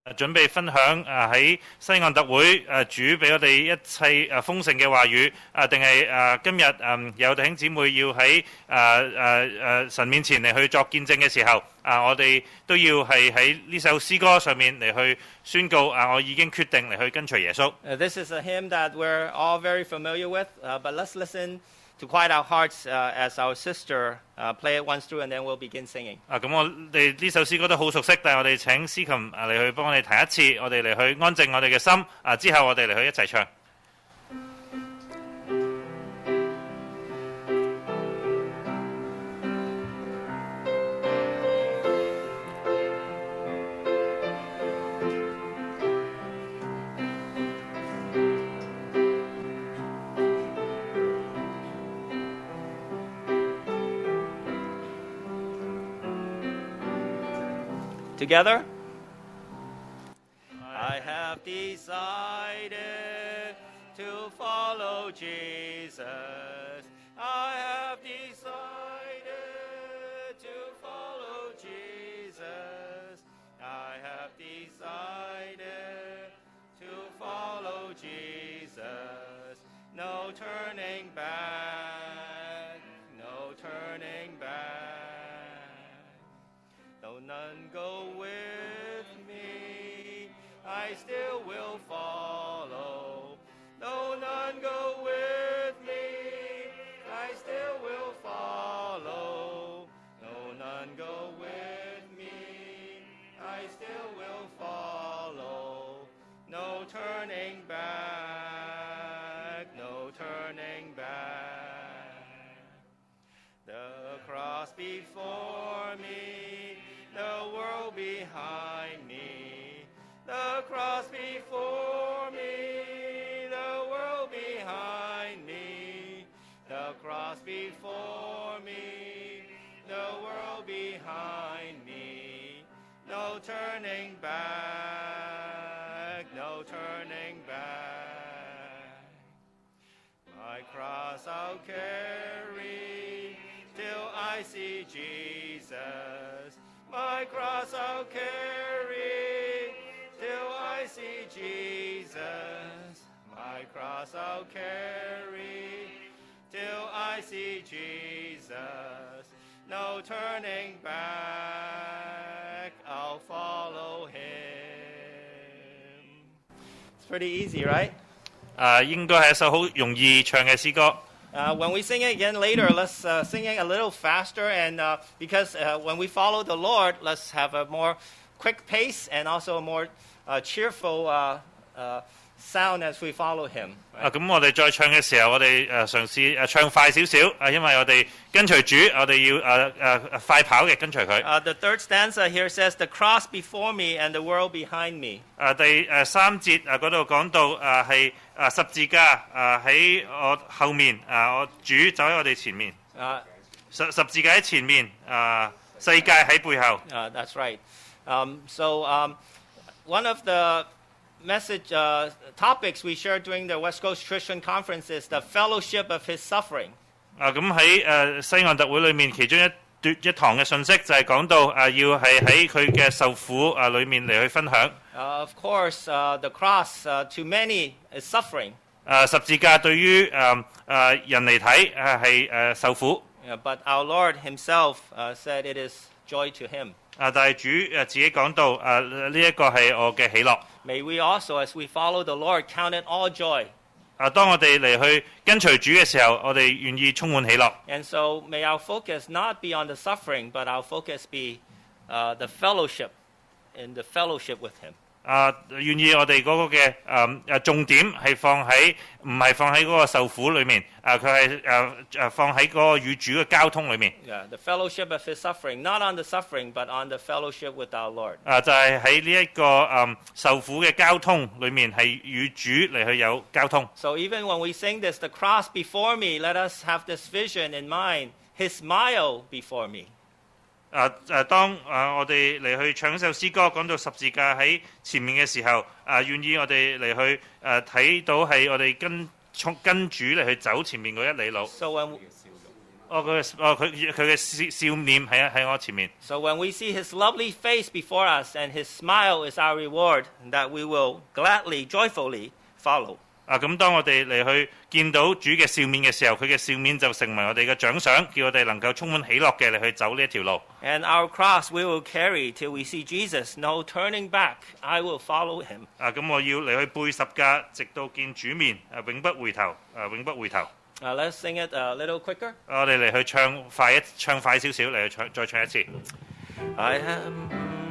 準備分享喺西岸特會主俾我哋一切豐盛嘅話語定係今日有弟兄姊妹要喺神面前嚟去作見證嘅時候我哋都要係喺呢首詩歌上面嚟去宣告我已經決定嚟去跟隨耶穌。 This is a hymn that we're all very familiar with, but let's listen to quiet our hearts as our sister play it once through, and then we'll begin singing. 咁我哋呢首詩歌都好熟悉，但係我哋請司琴嚟去幫我哋彈一次，我哋嚟去安靜我哋嘅心之後我哋嚟去一齊唱。 Together? I have decided to follow Jesus. I have decided to follow Jesus. I have decided to follow Jesus. No turning back, no turning back. Though none go with me, I still will follow. Though none go with me, I still will follow. Though none go with me, I still will follow. No turning back, no turning back. The cross before me, the world behind me. The cross before me, the world behind me. The cross before me, the world behind me. No turning back, no turning back. My cross I'll carry till I see Jesus. My cross I'll carry till I see Jesus. My cross I'll carry till I see Jesus. No turning back, I'll follow him. It's pretty easy, right? 應該係一首好容易唱嘅詩歌。 When we sing it again later, let's sing it a little faster, and because when we follow the Lord, let's have a more quick pace and also a more cheerful sound as we follow Him. 咁我哋再唱嘅時候，我哋嘗試唱快少少因為我哋跟隨主，我哋要快跑嘅跟隨佢。 The third stanza here says, "The cross before me and the world behind me." 第3節嗰度講到係十字架喺我後面我主走喺我哋前面，十字架喺前面世界喺背後。 That's right. One of the message topics we shared during the West Coast Christian Conference is the fellowship of His suffering. 咁喺西岸特會裏面，其中一堂嘅信息就係講到要係喺佢嘅受苦裏面嚟去分享。 Of course, the cross to many is suffering. 十字架對於人嚟睇係受苦。 But our Lord Himself said it is joy to Him. 但係主自己講到呢一個係我嘅喜樂。 May we also, as we follow the Lord, count it all joy. 當我哋嚟去跟隨主嘅時候，我哋願意充滿喜樂。 And so may our focus not be on the suffering, but our focus be the fellowship, in the fellowship with Him. 願意我哋嗰個嘅重點係唔係放喺嗰個受苦裏面，佢係放喺嗰個與主嘅交通裏面。 Yeah, the fellowship of His suffering, not on the suffering, but on the fellowship with our Lord. 就係喺呢一個受苦嘅交通裏面，係與主嚟去有交通。 So even when we sing this, the cross before me, let us have this vision in mind, His smile before me. 當我哋嚟去唱一首詩歌，講到十字架喺前面嘅時候，願意我哋嚟去睇到係我哋跟主嚟去走前面嗰一里路。 So when 佢嘅笑臉喺我前面。 So when we see his lovely face before us and his smile is our reward, that we will gladly, joyfully follow. 咁當我哋嚟去見到主嘅笑面嘅時候，佢嘅笑面就成為我哋嘅獎賞，叫我哋能夠充滿喜樂嘅嚟去走呢一條路。 And our cross we will carry till we see Jesus. No turning back. I will follow him. 咁我要嚟去背十架，直到見主面，永不回頭，永不回頭。 Let's sing it a little quicker. 我哋嚟去唱快少少，嚟去再唱一次。 I am.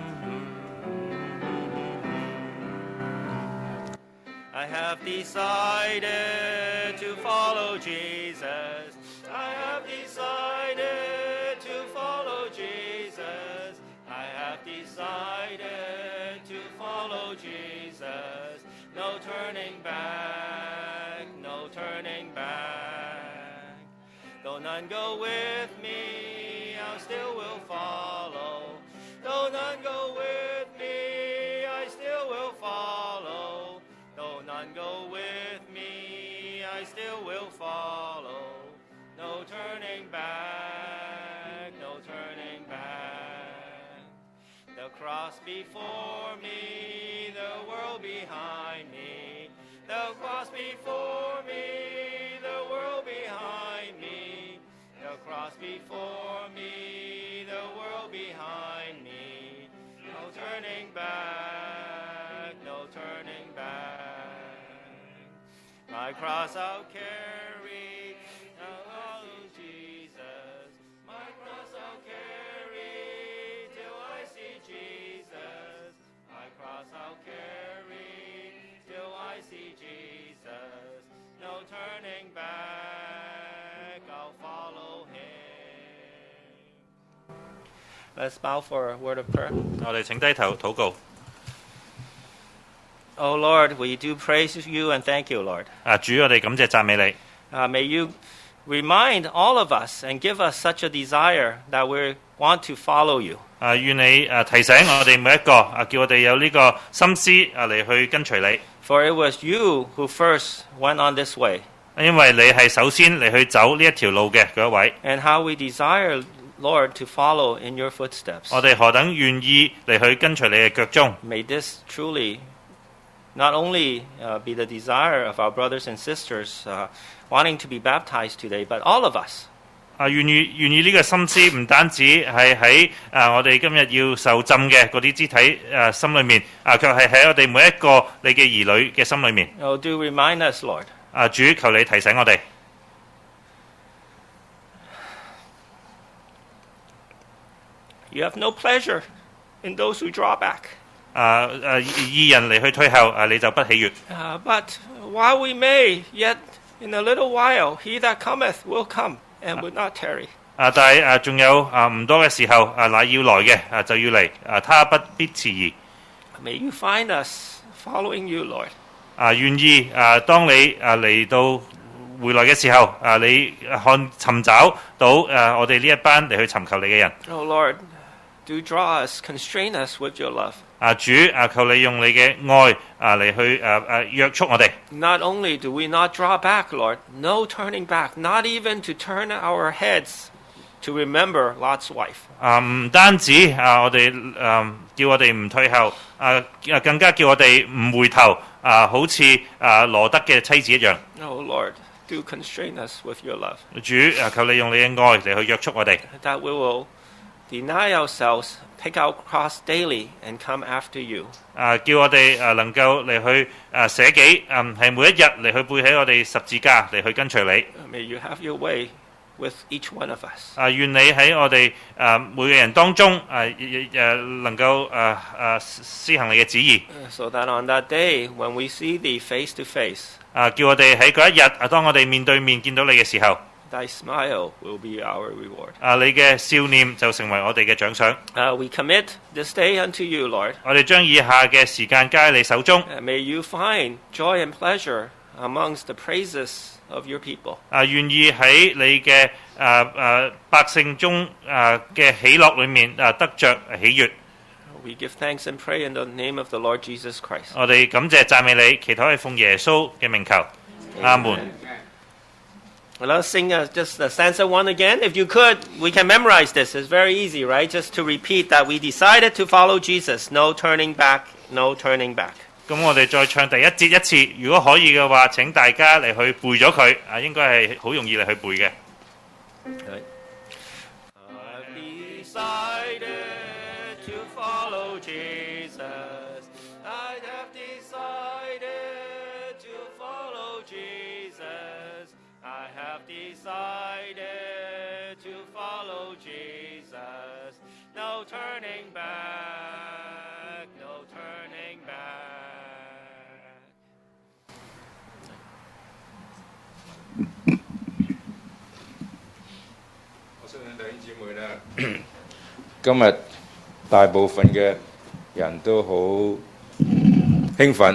I have decided to follow Jesus. I have decided to follow Jesus. I have decided to follow Jesus. No turning back, no turning back. Though none go with me, I still will follow. Though none go with me, I still will follow. Though none go with me, I still will follow. No turning back, no turning back. The cross before me, the world behind me. The cross before me, the world behind me. The cross before me, the world behind me. No turning back, no turning back. My cross I'll carry, I'll follow Jesus. My cross I'll carry till I see Jesus. My cross I'll carry till I see Jesus. No turning back, I'll follow him. Let's bow for a word of prayer. 我哋請低頭禱告。 Oh Lord, we do praise you and thank you, Lord. 主，我哋感謝讚美你。 May you remind all of us and give us such a desire that we want to follow you. 願你提醒我哋每一個，叫我哋有呢個心思嚟去跟隨你。 For it was you who first went on this way. 因為你係首先嚟去走呢一條路嘅嗰一位。 And how we desire, Lord, to follow in your footsteps. 我哋何等願意嚟去跟隨你嘅腳蹤。 May this truly not only be the desire of our brothers and sisters wanting to be baptized today, but all of us. 願意呢個心思唔單止係喺我哋今日要受浸嘅嗰啲肢體心裏面，卻係喺我哋每一個你嘅兒女嘅心裏面。 Oh, do remind us, Lord. 主，求你提醒我哋。 You have no pleasure in those who draw back. 義人嚟去退後，你就不喜悅。 But while we may, yet in a little while, he that cometh will come and will not tarry. 但係仲有唔多嘅時候，乃要來嘅就要嚟，他不必遲疑。 May you find us following you, Lord. 願意當你嚟到回來嘅時候，你尋找到我哋呢一班嚟去尋求你嘅人。 Oh Lord, do draw us, constrain us with your love. 主求你用你嘅愛嚟去約束我哋。 Not only do we not draw back, Lord, no turning back, not even to turn our heads to remember Lot's wife. 唔單止我哋叫我哋唔退後，更加叫我哋唔回頭，好似羅德嘅妻子一樣。 Oh Lord, do constrain us with your love. 主求你用你嘅愛嚟去約束我哋。 That we will deny ourselves, pick our cross daily, and come after you. 叫我哋能夠嚟去捨己，係每一日嚟去背起我哋十字架嚟去跟隨你。 May you have your way with each one of us. 願你喺我哋每個人當中能夠施行你嘅旨意。 So that on that day, when we see thee face to face, 叫我哋喺嗰一日，當我哋面對面見到你嘅時候， thy smile will be our reward. 你嘅笑臉就成為我哋嘅獎賞。 We commit this day unto you, Lord. 我哋將以下嘅時間交喺你手中。 May you find joy and pleasure amongst the praises of your people. 願意喺你嘅百姓中嘅喜樂裏面得着喜悅。 We give thanks and pray in the name of the Lord Jesus Christ. 我哋感謝讚美你，祈禱係奉耶穌嘅名求，阿門。 Let us sing just stanza 1 again. If you could, we can memorize this. It's very easy, right? Just to repeat that we decided to follow Jesus. No turning back, no turning back. 咁我哋再唱第一節一次，如果可以嘅話，請大家嚟去背咗佢，應該係好容易嚟去背嘅。 I've decided to follow Jesus. I have decided to follow Jesus. I have decided to follow Jesus. No turning back, no turning back. 我相信弟兄姊妹咧，今日大部分嘅人都好興奮。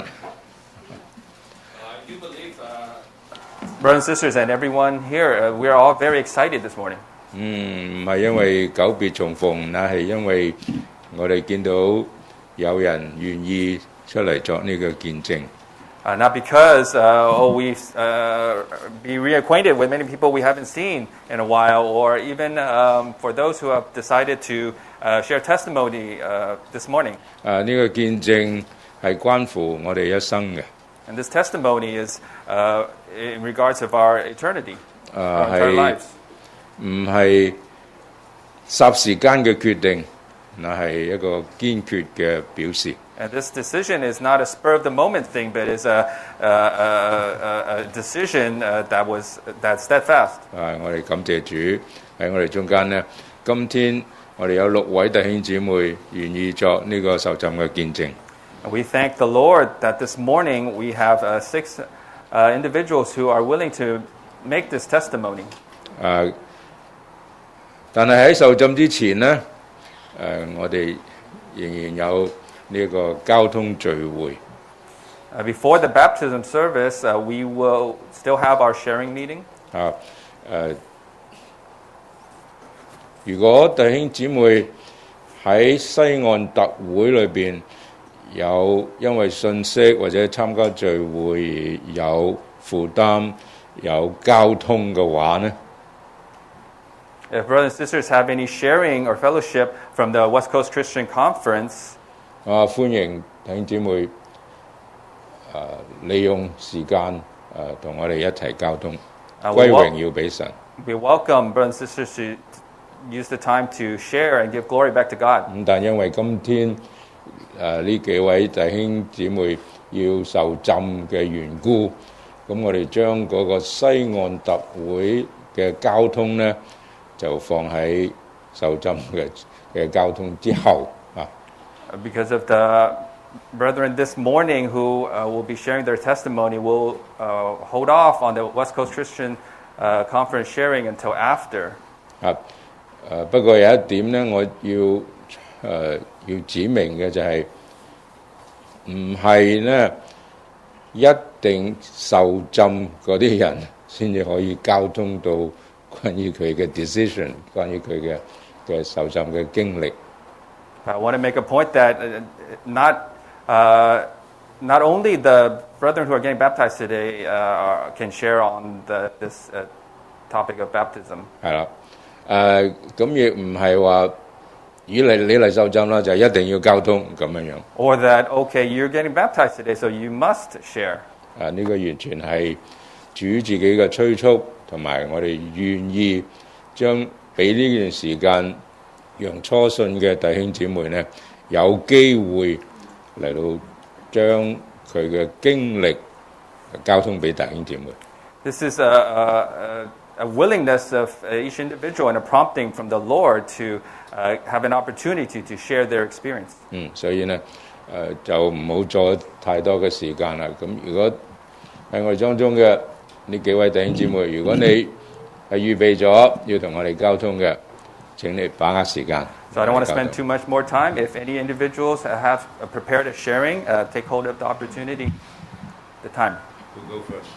Brothers and sisters and everyone here, we are all very excited this morning. 唔係因為久別重逢，那係因為我哋見到有人願意出嚟作呢個見證。 Not because we be reacquainted with many people we haven't seen in a while, or even for those who have decided to share testimony this morning. 呢個見證係關乎我哋一生嘅。 And this testimony is in regards of our eternity, our entire lives. 唔係霎時間嘅決定，那係一個堅決嘅表示。 And this decision is not a spur of the moment thing, but is a decision that's steadfast. 我哋感謝主喺我哋中間呢。今天我哋有6位弟兄姊妹願意作呢個受浸嘅見證。 And we thank the Lord that this morning we have 6 individuals who are willing to make this testimony. 但係喺受浸之前呢，我哋仍然有呢個交通聚會。 Before the baptism service, we will still have our sharing meeting. 如果弟兄姊妹喺西岸特會裏邊有因為信息或者參加聚會有負擔有交通嘅話呢， If brothers and sisters have any sharing or fellowship from the West Coast Christian Conference, 歡迎弟兄姊妹利用時間同我哋一齊交通，歸榮耀俾神。 We welcome brothers and sisters to use the time to share and give glory back to God. 但因為今天呢幾位弟兄姊妹要受浸嘅緣故，咁我哋將嗰個西岸特會嘅交通呢，就放喺受浸嘅交通之後。 Because of the brethren this morning who will be sharing their testimony, we'll hold off on the West Coast Christian Conference sharing until after. 不過有一點呢，我要指明嘅就係唔係呢一定受浸嗰啲人先至可以交通到關於佢嘅 decision， 關於佢嘅受浸嘅經歷。 I want to make a point that not only the brethren who are getting baptized today can share on this topic of baptism. 係啦，咁亦唔係話你嚟受浸啦，就一定要交通咁樣樣。 Or that okay, you're getting baptized today, so you must share. 呢個完全係主自己嘅催促，同埋我哋願意將俾呢段時間。讓初信嘅弟兄姊妹呢，有機會嚟到將佢嘅經歷交通俾弟兄姊妹。 This is a willingness of each individual and a prompting from the Lord to have an opportunity to share their experience. 所以呢，就唔好阻太多嘅時間啦。咁如果喺我哋當中嘅呢幾位弟兄姊妹，如果你係預備咗要同我哋交通嘅，請你把握時間。 So I don't want to spend too much more time. If any individuals have prepared a sharing, take hold of the opportunity, the time. We'll go first.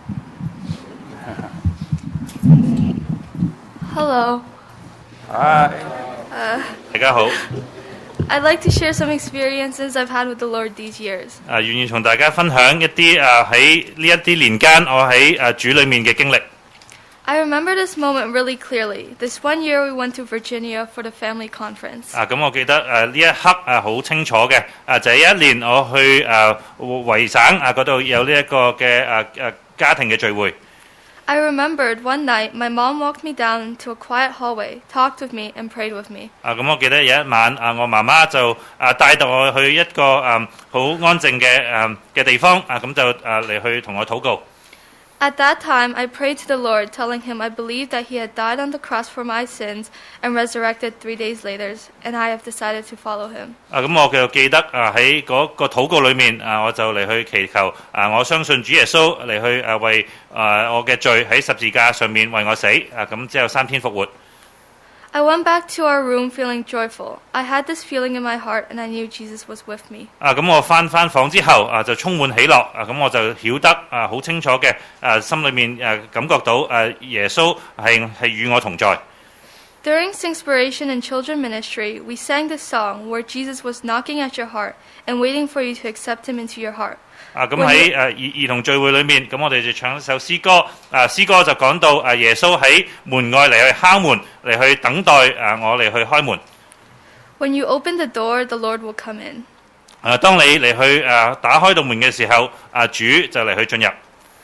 Hello. Hi. 大家好。 I'd like to share some experiences I've had with the Lord these years. 願意同大家分享一啲喺呢一啲年間我喺主裏面嘅經歷。 I remember this moment really clearly. This one year we went to Virginia for the family conference. 咁我記得呢一刻好清楚嘅就係一年我去維省嗰度有呢一個嘅家庭嘅聚會。 I remembered one night my mom walked me down to a quiet hallway, talked with me, and prayed with me. 咁我記得有一晚我媽媽就帶到我去一個好安靜嘅地方咁就嚟去同我禱告。 At that time, I prayed to the Lord, telling him I believed that he had died on the cross for my sins and resurrected 3 days later, and I have decided to follow him. 咁我就記得喺嗰個禱告裏面我就嚟去祈求我相信主耶穌嚟去為我嘅罪喺十字架上面為我死咁之後3天復活。 I went back to our room feeling joyful. I had this feeling in my heart, and I knew Jesus was with me. 咁我翻房之後就充滿喜樂咁我就曉得好清楚嘅心裏面感覺到耶穌係與我同在。 During Singspiration and Children Ministry, we sang this song where Jesus was knocking at your heart and waiting for you to accept him into your heart. 咁喺兒童聚會裏面，咁我哋就唱一首詩歌。詩歌就講到耶穌喺門外嚟去敲門，嚟去等待我嚟去開門。 When you open the door, the Lord will come in. 當你嚟去打開道門嘅時候，主就嚟去進入。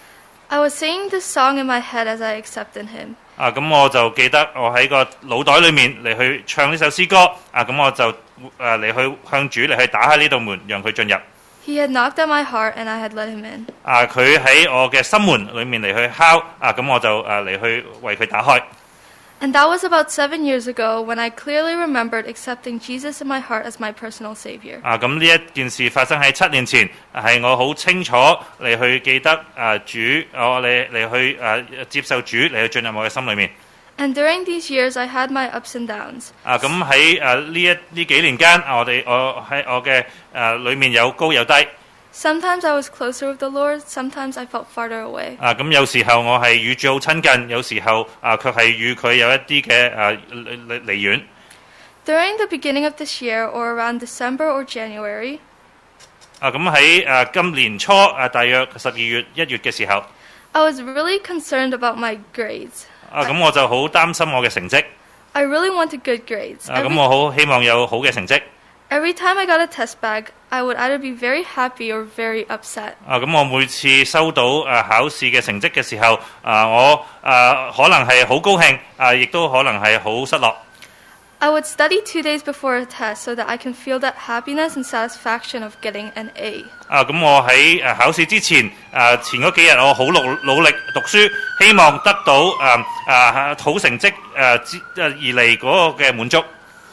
I was singing this song in my head as I accepted him. 咁我就記得我喺個腦袋裏面嚟去唱呢首詩歌。咁我就嚟去向主嚟去打開呢道門，讓佢進入。 He had knocked at my heart, and I had let him in. 佢喺我嘅心門裏面嚟去敲，咁我就嚟去為佢打開。 And that was about 7 years ago when I clearly remembered accepting Jesus in my heart as my personal savior. 咁呢一件事發生喺7年前，係我好清楚嚟去記得主，我嚟去接受主嚟去進入我嘅心裏面。 And during these years, I had my ups and downs. 咁喺呢幾年間，我喺我嘅裏面有高有低。 Sometimes I was closer with the Lord, sometimes I felt farther away. 咁有時候我係與主好親近，有時候卻係與佢有一啲嘅離遠。 During the beginning of this year, or around December or January, 咁喺今年初大約12月1月嘅時候， I was really concerned about my grades. 咁我就好擔心我嘅成績。 I really wanted good grades. 咁我好希望有好嘅成績。 Every time I got a test back, I would either be very happy or very upset. 咁我每次收到考試嘅成績嘅時候，我可能係好高興，亦都可能係好失落。 I would study 2 days before a test so that I can feel that happiness and satisfaction of getting an A. 咁我喺考試之前，前嗰幾日我好努力讀書，希望得到好成績而嚟嗰個嘅滿足。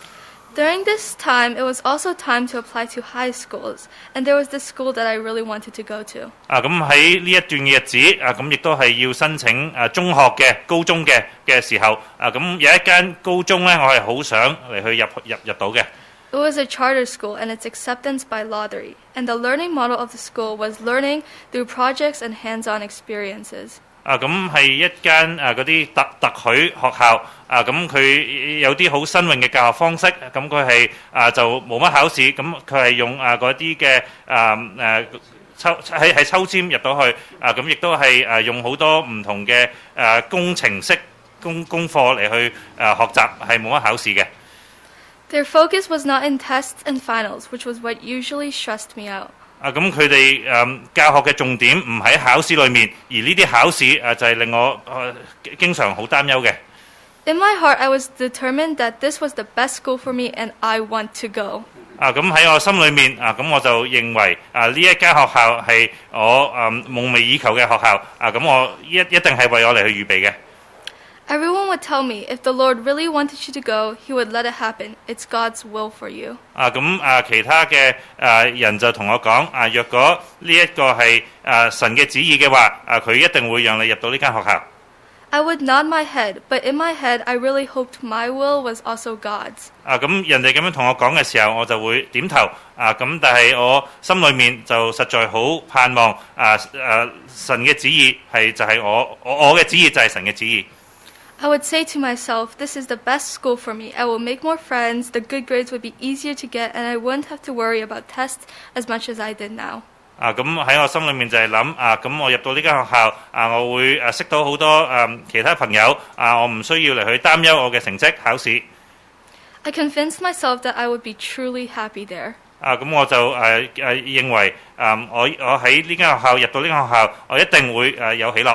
During this time, it was also time to apply to high schools, and there was this school that I really wanted to go to. 咁喺呢一段嘅日子，咁亦都係要申請中學嘅、高中嘅時候，咁有一間高中咧，我係好想嚟去入到嘅。 It was a charter school, and its acceptance by lottery. And the learning model of the school was learning through projects and hands-on experiences. 咁係一間嗰啲特許學校，咁佢有啲好新穎嘅教學方式，咁佢係就冇乜考試，咁佢係用嗰啲嘅抽籤入到去，咁亦都係用好多唔同嘅工程式功課嚟去學習，係冇乜考試嘅。 Their focus was not in tests and finals, which was what usually stressed me out. 咁佢哋教學嘅重點唔喺考試裏面，而呢啲考試就係令我經常好擔憂嘅。 In my heart, I was determined that this was the best school for me, and I want to go. 咁喺我心裏面咁我就認為呢一間學校係我夢寐以求嘅學校，咁我一定係為我嚟去預備嘅。 Everyone would tell me if the Lord really wanted you to go, He would let it happen. It's God's will for you. 咁其他嘅人就同我講若果呢一個係神嘅旨意嘅話，佢一定會讓你入到呢間學校。 I would nod my head, but in my head, I really hoped my will was also God's. 咁人哋咁樣同我講嘅時候，我就會點頭。咁但係我心裏面就實在好盼望神嘅旨意係就係我嘅旨意就係神嘅旨意。 I would say to myself, this is the best school for me. I will make more friends, the good grades would be easier to get, and I wouldn't have to worry about tests as much as I did now. 咁喺我心裏面就係諗咁我入到呢間學校我會識到好多其他朋友我唔需要嚟去擔憂我嘅成績考試。 I convinced myself that I would be truly happy there. 咁我就認為我喺呢間學校入到呢間學校，我一定會有喜樂。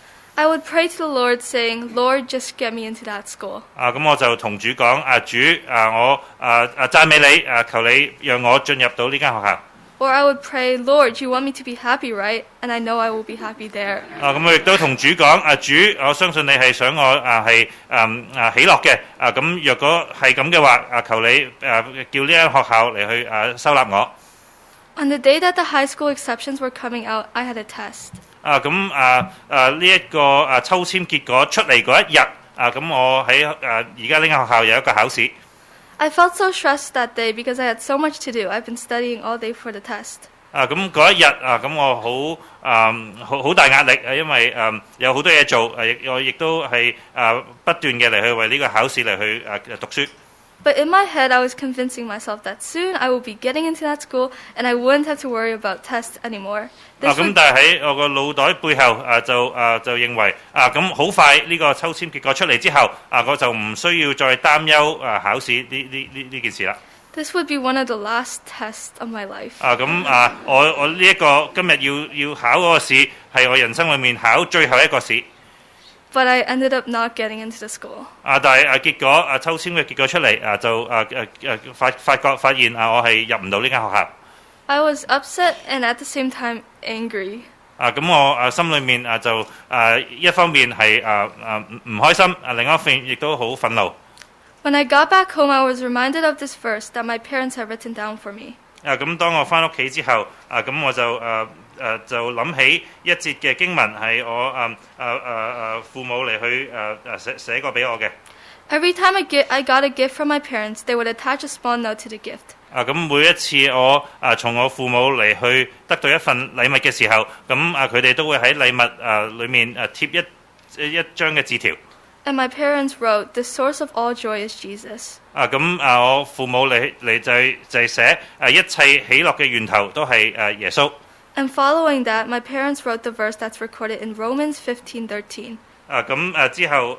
I would pray to the Lord, saying, "Lord, just get me into that school." 咁我就同主講主我讚美你求你讓我進入到呢間學校。 Or I would pray, "Lord, you want me to be happy, right? And I know I will be happy there." 咁我亦都同主講主，我相信你係想我係喜樂嘅。咁若果係咁嘅話求你叫呢間學校嚟去收納我。 On the day that the high school exceptions were coming out, I had a test. 呢一個抽籤結果出嚟嗰一日咁我喺而家呢間學校有一個考試。 I felt so stressed that day because I had so much to do. I've been studying all day for the test. 咁嗰一日咁我好大壓力因為有好多嘢做我亦都係不斷嘅嚟去為呢個考試嚟去讀書。 But in my head, I was convincing myself that soon I will be getting into that school and I wouldn't have to worry about tests anymore. 咁但係喺我個腦袋背後就認為咁好快呢個抽籤結果出嚟之後我就唔需要再擔憂考試呢件事啦。 This would be one of the last tests of my life. 我呢一個今日要考嗰個試係我人生裏面考最後一個試。 But I ended up not getting into the school. 但係結果抽籤嘅結果出嚟就發現我係入唔到呢間學校。 I was upset and at the same time angry. 咁我心裏面就一方面係唔開心，另一方面亦都好憤怒。 When I got back home, I was reminded of this verse that my parents had written down for me. 咁當我翻屋企之後咁我就諗起一節嘅經文係我父母嚟去寫過俾我嘅。 Every time I got a gift from my parents, they would attach a small note to the gift. 咁每一次我從我父母嚟去得到一份禮物嘅時候，咁佢哋都會喺禮物裏面貼一張嘅字條。 And my parents wrote, "The source of all joy is Jesus." 我父母嚟就係寫一切喜樂嘅源頭都係耶穌。 And following that, my parents wrote the verse that's recorded in Romans 15:13. 之後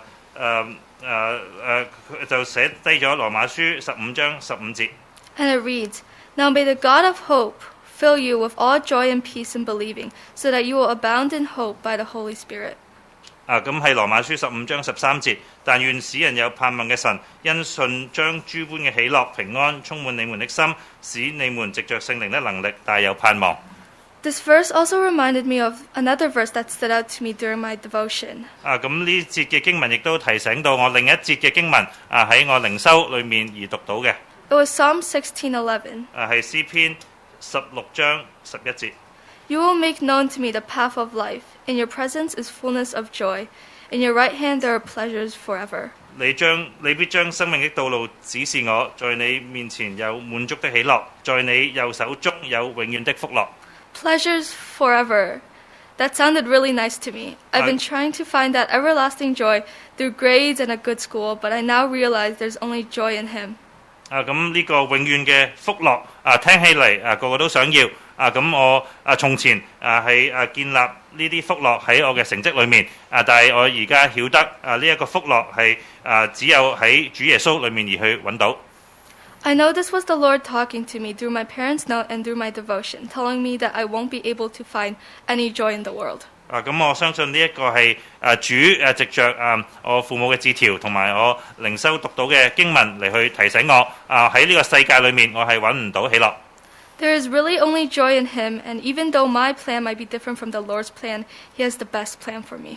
就寫低咗羅馬書15章15節。 And it reads, "Now may the God of hope fill you with all joy and peace in believing, so that you will abound in hope by the Holy Spirit." 咁係羅馬書15章13節，但願使人有盼望嘅神，因信將諸般嘅喜樂平安充滿你們的心，使你們藉着聖靈的能力大有盼望。 This verse also reminded me of another verse that stood out to me during my devotion. 咁呢節嘅經文亦都提醒到我另一節嘅經文喺我靈修裏面而讀到嘅。 It was Psalm 16:11. 係詩篇16章11節。 You will make known to me the path of life. In your presence is fullness of joy. In your right hand there are pleasures forever. 你必將生命的道路指示我，在你面前有滿足的喜樂，在你右手中有永遠的福樂。 Pleasures forever. That sounded really nice to me. I've been trying to find that everlasting joy through grades and a good school, but I now realize there's only joy in Him. 咁呢個永遠嘅福樂聽起嚟個個都想要。咁我從前係建立呢啲福樂喺我嘅成績裏面，但係我而家曉得呢一個福樂係只有喺主耶穌裏面而去揾到。 I know this was the Lord talking to me through my parents' note and through my devotion, telling me that I won't be able to find any joy in the world. 咁我相信呢一個係主藉着我父母嘅字條同埋我靈修讀到嘅經文嚟去提醒我喺呢個世界裏面我係揾唔到喜樂。 There is really only joy in Him, and even though my plan might be different from the Lord's plan, He has the best plan for me.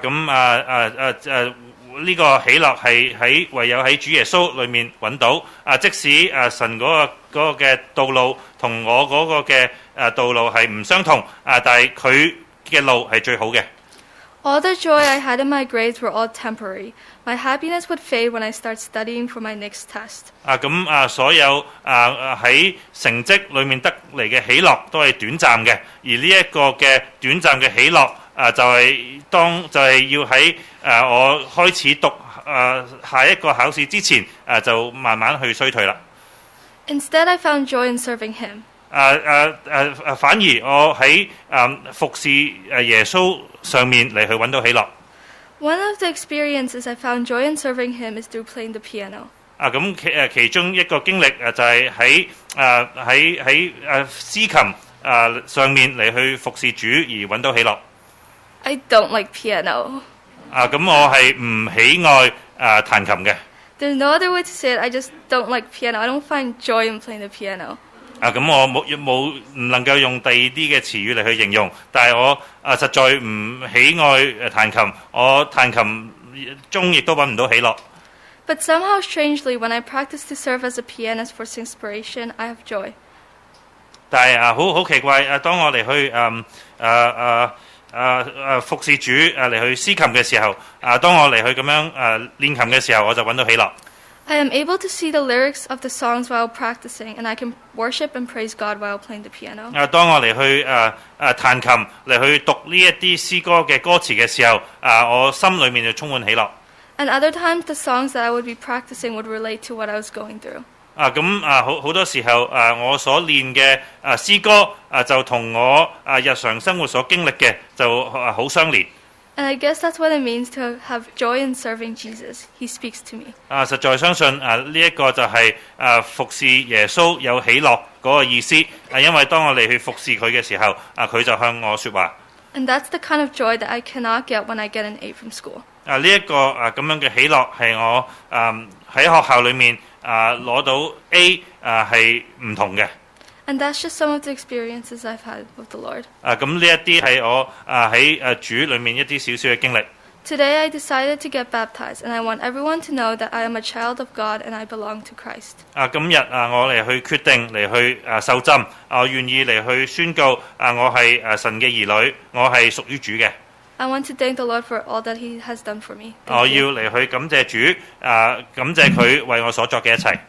呢個喜樂係唯有喺主耶穌裏面揾到。即使神嗰個嘅道路同我嗰個嘅道路係唔相同，但係佢嘅路係最好嘅。 All the joy I had in my grades were all temporary. My happiness would fade when I start studying for my next test. 所有喺成績裏面得嚟嘅喜樂都係短暫嘅，而呢一個嘅短暫嘅喜樂就係要喺我開始讀下一個考試之前就慢慢去衰退啦。 Instead, I found joy in serving Him. 反而我喺服侍耶穌上面嚟去揾到喜樂。 One of the experiences I found joy in serving Him is through playing the piano. 咁其中一個經歷就係喺司琴上面嚟去服侍主而揾到喜樂。 I don't like piano. 咁我係唔喜愛彈琴嘅。 There's no other way to say it. I just don't like piano. I don't find joy in playing the piano. 咁我唔能夠用第二啲嘅詞語嚟去形容，但係我實在唔喜愛彈琴，我彈琴中亦都揾唔到喜樂。 But somehow strangely, when I practice to serve as a pianist for inspiration, I have joy. 但係好奇怪當我嚟去服侍主嚟去司琴嘅時候，當我嚟去咁樣練琴嘅時候，我就揾到喜樂。 I am able to see the lyrics of the songs while practicing, and I can worship and praise God while playing the piano. 當我嚟去彈琴嚟去讀呢一啲詩歌嘅歌詞嘅時候，我心裏面就充滿喜樂。 And other times, the songs that I would be practicing would relate to what I was going through. 好多時候我所練嘅詩歌就同我日常生活所經歷嘅就好相連。 And I guess that's what it means to have joy in serving Jesus. He speaks to me. 實在相信呢一個就係服侍耶穌有喜樂嗰個意思。因為當我哋去服侍佢嘅時候，佢就向我說話。 And that's the kind of joy that I cannot get when I get an A from school. 呢一個咁樣嘅喜樂係我喺學校裏面攞到 A 係唔同嘅。 And that's just some of the experiences I've had with the Lord. 咁呢一啲係我喺主裏面一啲少少嘅經歷。 Today I decided to get baptized, and I want everyone to know that I am a child of God and I belong to Christ. 今日我嚟去決定嚟去受浸，我願意嚟去宣告我係神嘅兒女，我係屬於主嘅。 I want to thank the Lord for all that He has done for me. 我要嚟去感謝主，感謝佢為我所作嘅一切。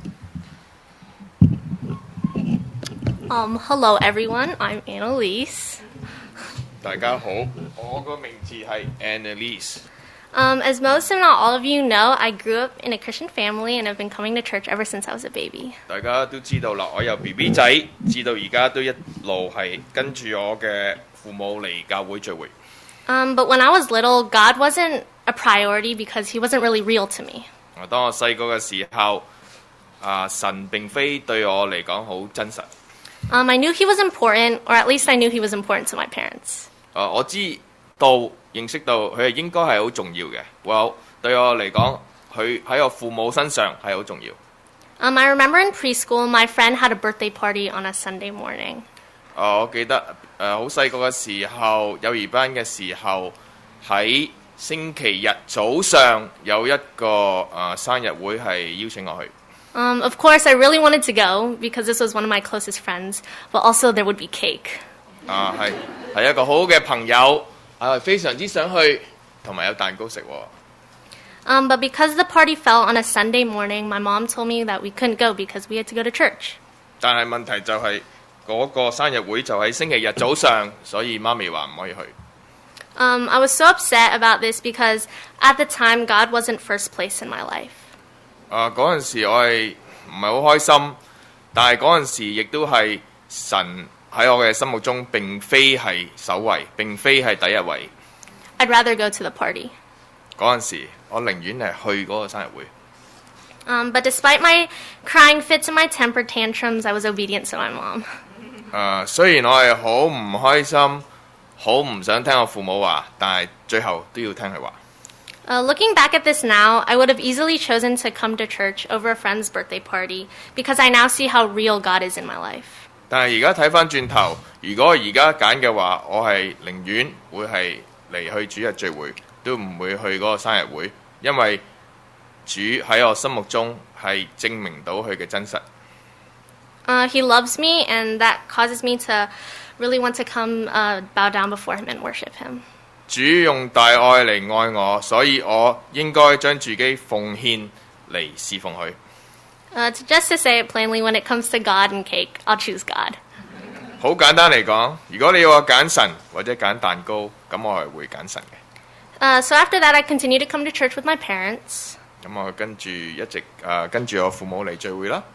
Hello everyone, I'm Annalise. 大家好，我個名字係 Annalise。 As most if not all of you know, I grew up in a Christian family and have been coming to church ever since I was a baby. 大家都知道啦，我由 BB 仔至到而家都一路係跟住我嘅父母嚟教會聚會。 But when I was little, God wasn't a priority because He wasn't really real to me. 當我細個嘅時候，神並非對我嚟講好真實。 I knew He was important, or at least I knew He was important to my parents. 我知道認識到佢係應該係好重要嘅。對我嚟講，佢喺我父母身上係好重要。 I remember in preschool, my friend had a birthday party on a Sunday morning. 我記得好細個嘅時候，幼兒班嘅時候，喺星期日早上有一個生日會係邀請我去。 Of course, I really wanted to go because this was one of my closest friends, but also there would be cake. 係一個好好嘅朋友，非常之想去，同埋有蛋糕食喎。 But because the party fell on a Sunday morning, my mom told me that we couldn't go because we had to go to church. 但係問題就係嗰個生日會就喺星期日早上，所以媽咪話唔可以去。 I was so upset about this because at the time, God wasn't first place in my life. 嗰陣時我係唔係好開心，但係嗰陣時亦都係神喺我嘅心目中並非係首位，並非係第一位。 I'd rather go to the party. 嗰陣時我寧願係去嗰個生日會。 But despite my crying fits and my temper tantrums, I was obedient to my mom. 雖然我係好唔開心，好唔想聽我父母話，但係最後都要聽佢話。 Looking back at this now, I would have easily chosen to come to church over a friend's birthday party because I now see how real God is in my life. 但係而家睇返轉頭，如果我而家揀嘅話，我係寧願會係嚟去主日聚會，都唔會去嗰個生日會，因為主喺我心目中係證明到佢嘅真實。 He loves me, and that causes me to really want to come bow down before Him and worship Him. 主用大愛嚟愛我，所以我應該將自己奉獻嚟侍奉佢。 Just to say it plainly, when it comes to God and cake, I'll choose God. 好簡單嚟講，如果你要我揀神或者揀蛋糕，咁我係會揀神嘅。 So after that, I continued to come to church with my parents. 咁我跟住一直跟住我父母嚟聚會啦。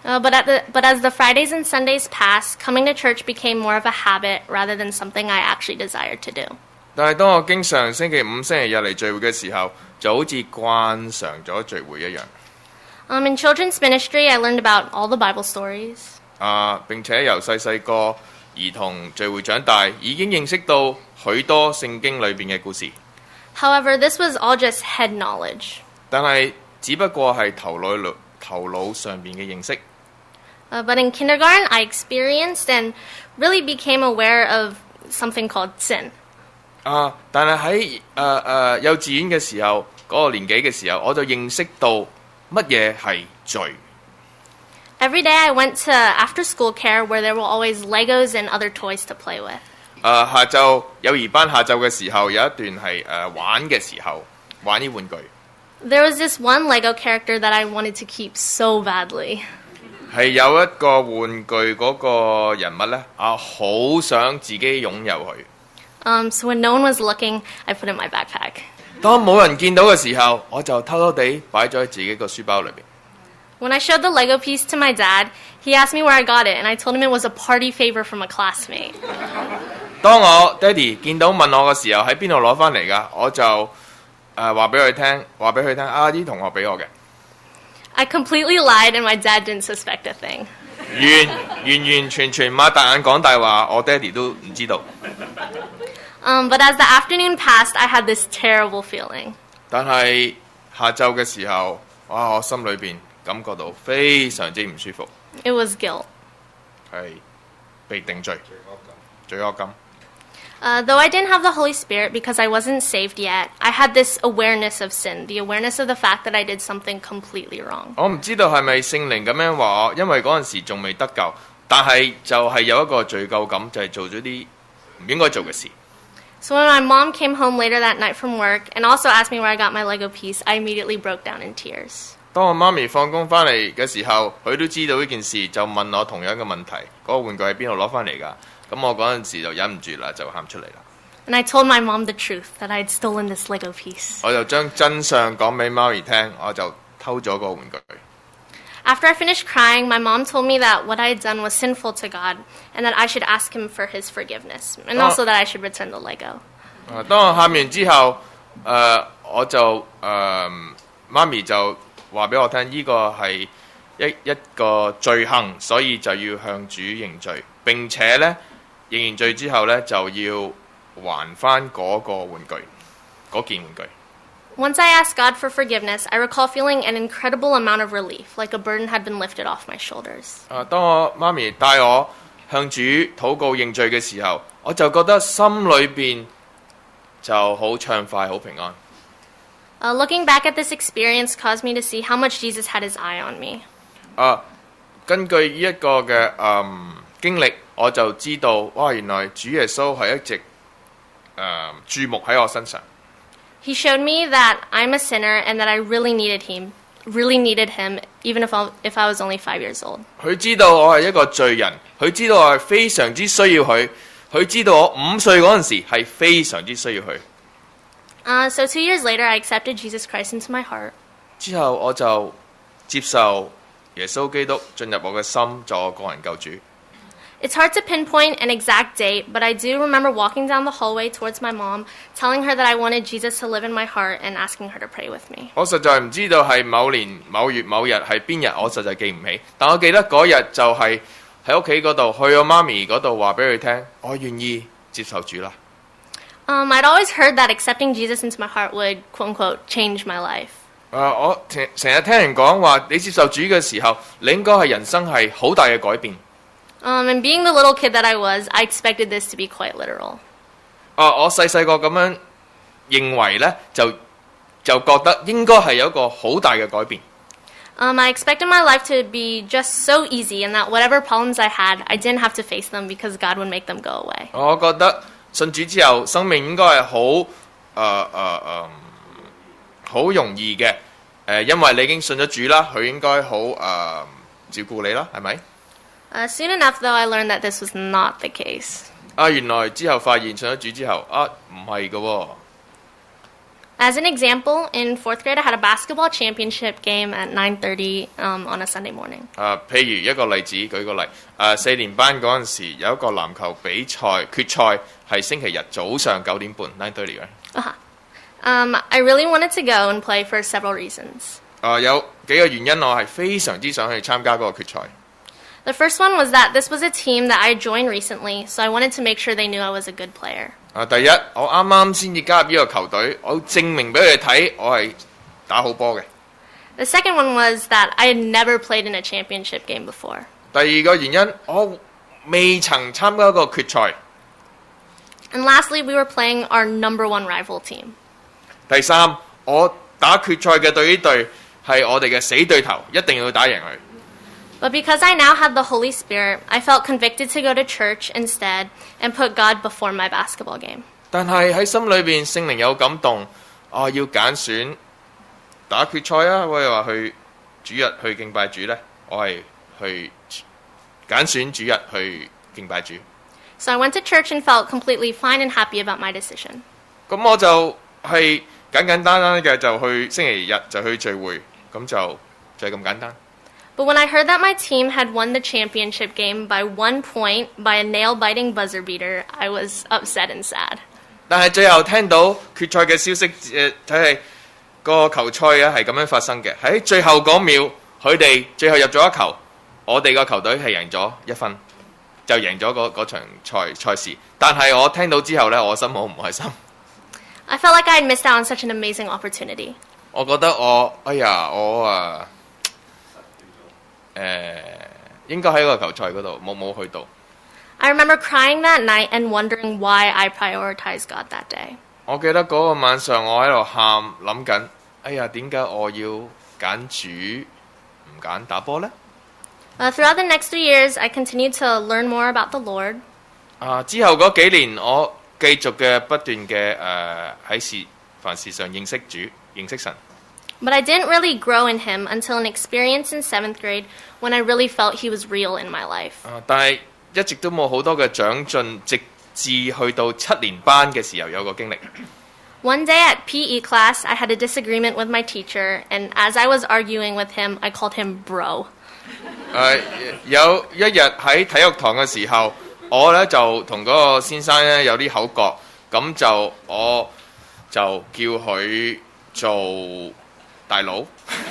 But as the Fridays and Sundays passed, coming to church became more of a habit rather than something I actually desired to do. 但係當我經常星期五、星期日嚟聚會嘅時候，就好似慣常咗聚會一樣。 In children's ministry, I learned about all the Bible stories. 並且由細個兒童聚會長大，已經認識到許多聖經裏邊嘅故事。 However, this was all just head knowledge. 但係只不過係頭腦上邊嘅認識。 But in kindergarten, I experienced and really became aware of something called sin. 但係喺幼稚園嘅時候，嗰個年紀嘅時候，我就認識到乜嘢係罪。 Every day I went to after-school care where there were always Legos and other toys to play with. 下晝幼兒班下晝嘅時候，有一段係玩嘅時候，玩啲玩具。 There was this one Lego character that I wanted to keep so badly. 係有一個玩具嗰個人物呢，好想自己擁有佢。 So when no one was looking, I put it in my backpack. 當冇人見到嘅時候，我就偷偷地擺咗喺自己個書包裏邊。 When I showed the Lego piece to my dad, he asked me where I got it, and I told him it was a party favor from a classmate. 當我爹哋見到問我嘅時候，喺邊度攞翻嚟㗎？我就話俾佢聽，啲同學俾我嘅。 I completely lied, and my dad didn't suspect a thing. 完全擘大眼講大話，我爹哋都唔知道。 But as the afternoon passed, I had this terrible feeling. 但係下晝嘅時候，我心裏邊感覺到非常之唔舒服。 It was guilt. 係被定罪，罪惡感。 Though I didn't have the Holy Spirit because I wasn't saved yet, I had this awareness of sin, the awareness of the fact that I did something completely wrong. 我唔知道係咪聖靈咁樣話我，因為嗰陣時仲未得救，但係就係有一個罪疚感，就係做咗啲唔應該做嘅事。 So when my mom came home later that night from work and also asked me where I got my Lego piece, I immediately broke down in tears. 當我媽咪放工翻嚟嘅時候，佢都知道呢件事，就問我同樣嘅問題，嗰個玩具喺邊度攞翻嚟㗎？咁我嗰陣時就忍唔住啦，就喊出嚟啦。 And I told my mom the truth that I had stolen this Lego piece. 我就將真相講俾媽咪聽，我就偷咗個玩具。 After I finished crying, my mom told me that what I had done was sinful to God and that I should ask him for his forgiveness and also that I should return the Lego. 當我喊完之後，我就媽咪就話俾我聽，呢個係一個罪行，所以就要向主認罪。並且呢，認完罪之後呢，就要還翻嗰個玩具，嗰件玩具。 Once I asked God for forgiveness, I recall feeling an incredible amount of relief, like a burden had been lifted off my shoulders. 當我媽咪帶我向主禱告認罪嘅時候，我就覺得心裏邊就好暢快、好平安。 Looking back at this experience caused me to see how much Jesus had his eye on me. 根據呢一個嘅經歷，我就知道，哇！原來主耶穌係一直注目喺我身上。 He showed me that I'm a sinner and that I really needed him, even if I was only 5 years old. 佢知道我係一個罪人，佢知道我係非常之需要佢，佢知道我5歲嗰陣時係非常之需要佢。 So 2 years later, I accepted Jesus Christ into my heart. 之後我就接受耶穌基督進入我嘅心，做我個人救主。 It's hard to pinpoint an exact date, but I do remember walking down the hallway towards my mom, telling her that I wanted Jesus to live in my heart and asking her to pray with me. 我實在唔知道係某年某月某日係邊日，我實在記唔起。但我記得嗰日就係喺屋企嗰度，去我媽咪嗰度話俾佢聽，我願意接受主啦。 I'd always heard that accepting Jesus into my heart would, quote unquote, change my life. 我成日聽人講話，你接受主嘅時候，你應該係人生係好大嘅改變。 And being the little kid that I was, I expected this to be quite literal. 我細個咁樣認為呢，就覺得應該係有一個好大嘅改變。 I expected my life to be just so easy, and that whatever problems I had, I didn't have to face them because God would make them go away. 我覺得信主之後，生命應該係好容易嘅。因為你已經信咗主啦，佢應該好照顧你啦，係咪 ？Soon enough, though, I learned that this was not the case. 原來之後發現信咗主之後，唔係嘅喎。 As an example, in 4th grade, I had a basketball championship game at 9:30 on a Sunday morning. 譬如一個例子，舉個例，4年班嗰陣時有一個籃球比賽決賽係星期日早上9點半9:30嘅。 I really wanted to go and play for several reasons. 有幾個原因我係非常之想去參加嗰個決賽。 The first one was that this was a team that I joined recently, so I wanted to make sure they knew I was a good player. 第一，我啱啱先至加入呢個球隊，我要證明俾佢哋睇，我係打好波嘅。 The second one was that I had never played in a championship game before. 第二個原因，我未曾參加過決賽。 And lastly, we were playing our number one rival team. 第三，我打決賽嘅對呢隊係我哋嘅死對頭，一定要打贏佢。 But because I now had the Holy Spirit, I felt convicted to go to church instead and put God before my basketball game. 但係喺心裏邊聖靈有感動，要揀選打決賽啊！我哋話去主日去敬拜主呢，我係去揀選主日去敬拜主。 So I went to church and felt completely fine and happy about my decision. 咁我就係簡簡單單嘅就去星期日就去聚會，咁就係咁簡單。 But when I heard that my team had won the championship game by 1 point by a nail-biting buzzer beater, I was upset and sad. 但係最後聽到決賽嘅消息，睇係個球賽係咁樣發生嘅。喺最後嗰秒，佢哋最後入咗一球，我哋個球隊係贏咗1分，就贏咗嗰場賽事。但係我聽到之後呢，我心好唔開心。 I felt like I had missed out on such an amazing opportunity. 我覺得我應該喺個球賽嗰度冇去到。 I remember crying that night and wondering why I prioritized God that day. 我記得嗰個晚上我喺度喊，諗緊，點解我要揀主唔揀打波呢？ Throughout the next 3 years, I continued to learn more about the Lord. 之後嗰幾年，我繼續嘅不斷嘅喺凡事上認識主、認識神。 But I didn't really grow in Him until an experience in 7th grade when I really felt He was real in my life. 但係一直都冇好多嘅長進，直至去到7年班嘅時候有個經歷。 One day at PE class, I had a disagreement with my teacher, and as I was arguing with him, I called him bro. 有一日喺體育堂嘅時候，我咧就同嗰個先生咧有啲口角，咁我就叫佢做大佬。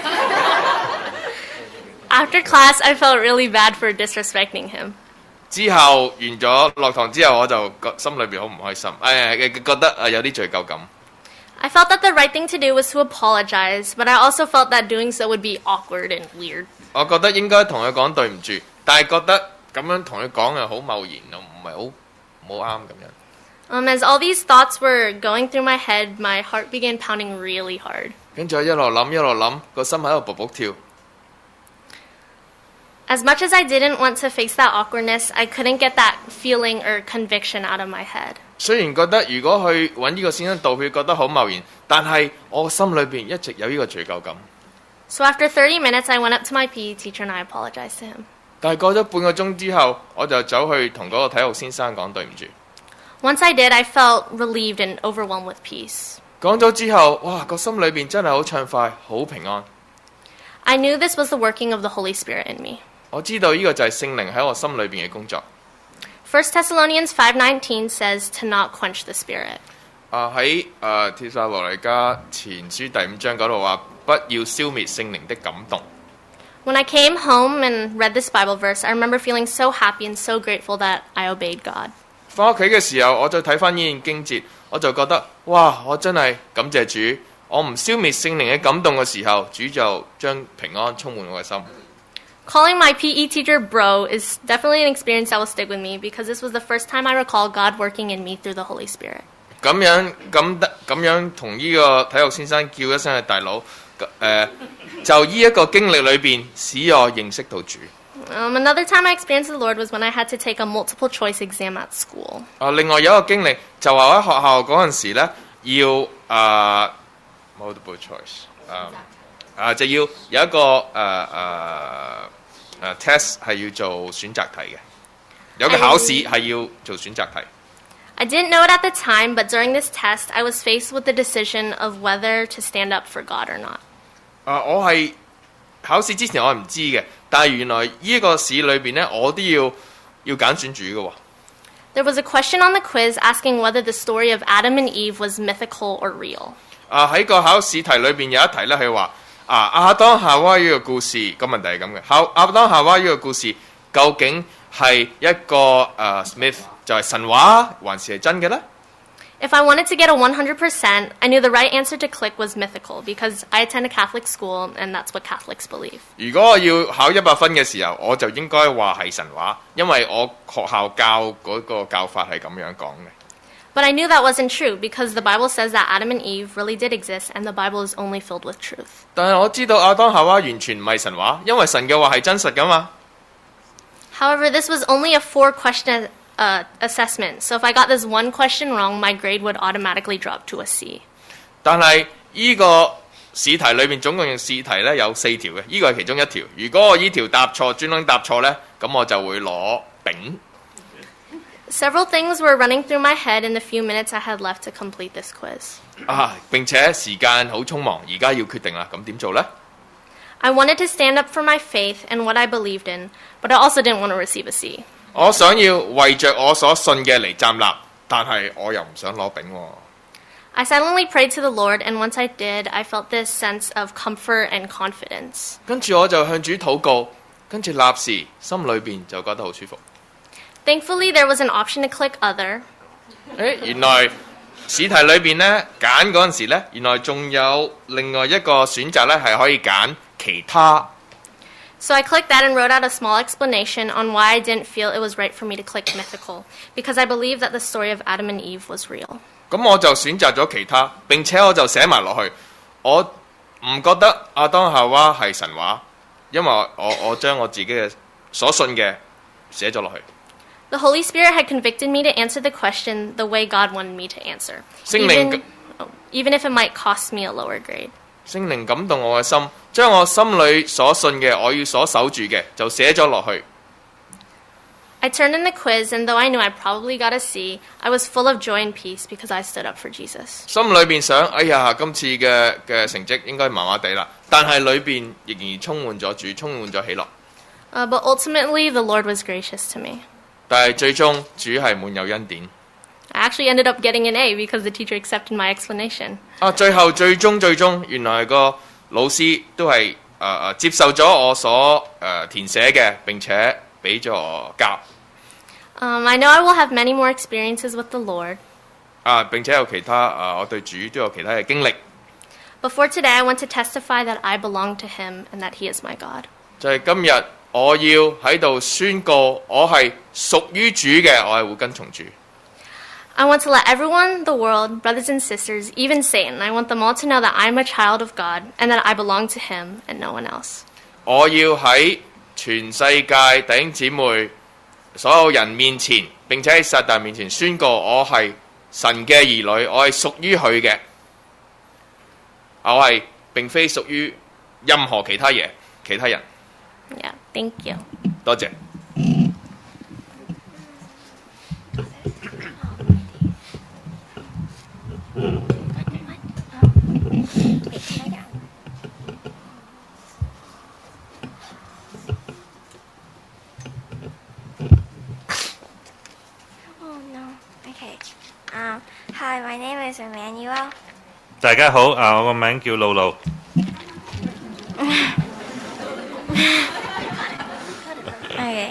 After class, I felt really bad for disrespecting him. 之後完咗落堂之後，我就心裏邊好唔開心，覺得有啲罪疚感。 I felt that the right thing to do was to apologize, but I also felt that doing so would be awkward and weird. 我覺得應該同佢講對唔住，但係覺得咁樣同佢講係好貿然，唔係好啱咁樣。 As all these thoughts were going through my head, my heart began pounding really hard. 跟住我一路諗，個心喺度卜卜跳。 As much as I didn't want to face that awkwardness, I couldn't get that feeling or conviction out of my head. 雖然覺得如果去揾呢個先生道歉，覺得好貿然，但係我心裏邊一直有呢個罪疚感。 So after 30 minutes, I went up to my PE teacher and I apologized to him. 但係過咗半個鐘之後，我就走去同嗰個體育先生講對唔住。 Once I did, I felt relieved and overwhelmed with peace. 講咗之後，哇！個心裏邊真係好暢快，好平安。 I knew this was the working of the Holy Spirit in me. 我知道呢個就係聖靈喺我心裏邊嘅工作。 1 Thessalonians 5:19 says to not quench the Spirit. 喺帖撒羅尼迦前書第5章嗰度話，不要消滅聖靈的感動。 When I came home and read this Bible verse, I remember feeling so happy and so grateful that I obeyed God. 翻屋企嘅時候，我再睇翻呢段經節，我就覺得，哇！我真係感謝主，我唔消滅聖靈嘅感動嘅時候，主就將平安充滿我嘅心。 Calling my PE teacher bro is definitely an experience that will stick with me because this was the first time I recall God working in me through the Holy Spirit. 咁樣同呢個體育先生叫一聲係大佬，就呢一個經歷裏邊使我認識到主。 Another time I experienced the Lord was when I had to take a multiple choice exam at school. 另外有一個經歷就話喺學校嗰陣時咧，要multiple choice，就要有一個test 係要做選擇題嘅，有個考試係要做選擇題。 I I didn't know it at the time, but during this test, I was faced with the decision of whether to stand up for God or not. 我係考試之前我係唔知嘅，但係原來呢個試裏邊呢，我都要揀選主嘅喎。 There was a question on the quiz asking whether the story of Adam and Eve was mythical or real. 喺個考試題裏邊有一題咧，佢話亞當夏娃呢個故事個問題係咁嘅，亞當夏娃呢個故事究竟係一個myth 就係神話，還是係真嘅呢？ If I wanted to get a 100%, I knew the right answer to click was mythical because I attend a Catholic school and that's what Catholics believe. 如果我要考100分嘅時候，我就應該話係神話，因為我學校教嗰個教法係咁樣講嘅。 But I knew that wasn't true because the Bible says that Adam and Eve really did exist and the Bible is only filled with truth. 但係我知道亞當夏娃完全唔係神話，因為神嘅話係真實噶嘛。 However, this was only a 4-question assessment, so if I got this one question wrong, my grade would automatically drop to a C. 但係呢個試題裏邊總共試題咧有4條嘅，呢個係其中一條。如果我呢條答錯，專登答錯咧，咁我就會攞丙。 Several things were running through my head in the few minutes I had left to complete this quiz. 並且時間好匆忙，而家要決定啦，咁點做呢？ I wanted to stand up for my faith and what I believed in, but I also didn't want to receive a C. 我想要為着我所信嘅嚟站立，但係我又唔想攞丙喎。 I silently prayed to the Lord, and once I did, I felt this sense of comfort and confidence. 跟住我就向主禱告，跟住立時心裏邊就覺得好舒服。 Thankfully, there was an option to click other. 原來試題裏邊咧揀嗰陣時咧，原來仲有另外一個選擇咧係可以揀其他。 So I clicked that and wrote out a small explanation on why I didn't feel it was right for me to click mythical, because I believe that the story of Adam and Eve was real. 咁我就選擇咗其他，並且我就寫埋落去。我唔覺得亞當夏娃係神話，因為我將我自己嘅所信嘅寫咗落去。 The Holy Spirit had convicted me to answer the question the way God wanted me to answer, even if it might cost me a lower grade. 聖靈感動我嘅心，將我心裏所信嘅，我要所守住嘅，就寫咗落去。 I turned in the quiz, and though I knew I probably got a C, I was full of joy and peace because I stood up for Jesus. 心裏邊想，哎呀，今次嘅成績應該麻麻地啦，但係裏邊仍然充滿咗主，充滿咗喜樂。 But ultimately, the Lord was gracious to me. 但係最終主係滿有恩典。 I actually ended up getting an A because the teacher accepted my explanation. 最終，原來個老師都係接受咗我所填寫嘅，並且俾咗我交。 I know I will have many more experiences with the Lord. 並且有其他我對主都有其他嘅經歷。 But for today, I want to testify that I belong to Him and that He is my God. 就係今日，我要喺度宣告，我係屬於主嘅，我係會跟從主。 I want to let everyone, the world, brothers and sisters, even Satan, I want them all to know that I'm a child of God and that I belong to Him and no one else. 我要喺全世界弟兄姊妹所有人面前，並且喺撒旦面前宣告，我係神嘅兒女，我係屬於佢嘅，我係並非屬於任何其他人。 Yeah, thank you. 多謝。 Hi, my name is Emmanuel. 大家好，我個名叫露露。 Okay.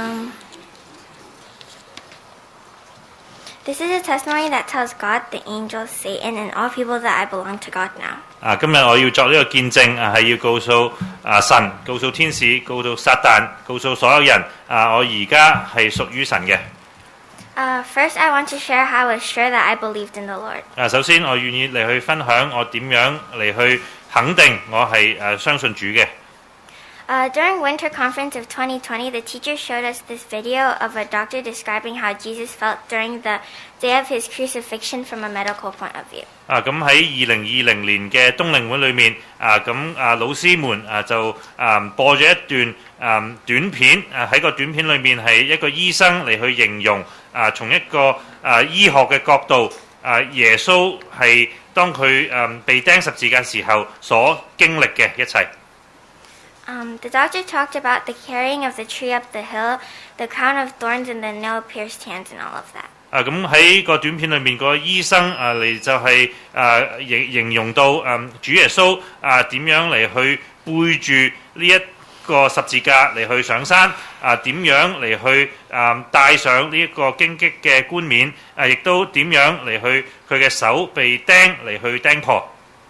This is a testimony that tells God, the angels, Satan, and all people that I belong to God now. 今日我要作呢個見證，係要告訴神、告訴天使、告訴撒旦、告訴所有人，我而家係屬於神嘅。 First, I want to share how I was sure that I believed in the Lord. 首先，我願意嚟去分享我點樣嚟去肯定我係相信主嘅。 During winter conference of 2020, the teacher showed us this video of a doctor describing how Jesus felt during the day of his crucifixion from a medical point of view. 咁喺2020年嘅冬令會裏面，老師們就播咗一段短片，喺個短片裏面係一個醫生嚟去形容從一個醫學嘅角度，耶穌係當佢被釘十字架時候所經歷嘅一切。 The doctor talked about the carrying of the tree up the hill, the crown of thorns, and the nail-pierced hands, and all of that. 咁喺個短片裏面，個醫生嚟就係形容到主耶穌點樣嚟去背住呢一個十字架嚟去上山，點樣嚟去戴上呢一個荊棘嘅冠冕，亦都點樣嚟去佢嘅手被釘嚟去釘破。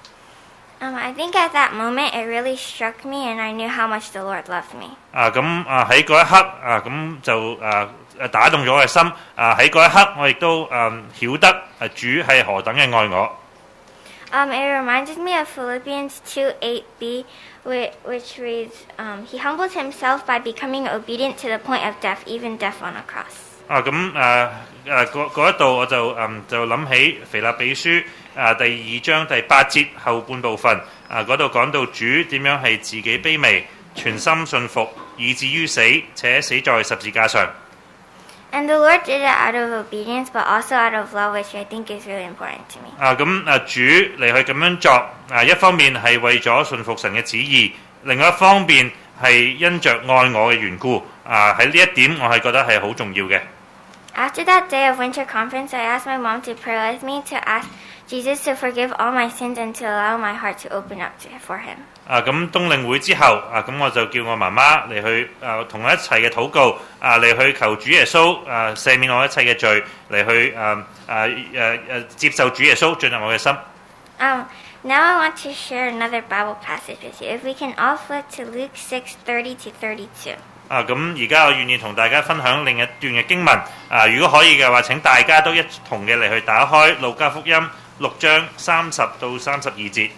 I think at that moment it really struck me, and I knew how much the Lord loved me. 喺嗰一刻咁就打動咗我嘅心。喺嗰一刻，我亦都曉得主係何等嘅愛我。 It reminded me of Philippians 2:8b, which reads, "He humbled himself by becoming obedient to the point of death, even death on a cross." 嗰一度我就諗起腓立比書第2章第8節後半部分，嗰度講到主點樣係自己卑微，全心信服，以至於死，且死在十字架上。 And the Lord did it out of obedience, but also out of love, which I think is really important to me. 主嚟去咁樣作，一方面係為咗信服神嘅旨意，另外一方面係因着愛我嘅緣故。喺呢一點，我係覺得係好重要嘅。 After that day of winter conference, I asked my mom to pray with me to ask Jesus to forgive all my sins and to allow my heart to open up for Him. 咁冬令會之後，咁我就叫我媽媽嚟去同我一齊嘅禱告，嚟去求主耶穌赦免我一切嘅罪，嚟去接受主耶穌進入我嘅心。 Now I want to share another Bible passage with you. If we can all flip to Luke 6:30 to 32. 咁而家我願意同大家分享另一段嘅經文。如果可以嘅話，請大家都一同嘅嚟去打開路加福音6章30到32節。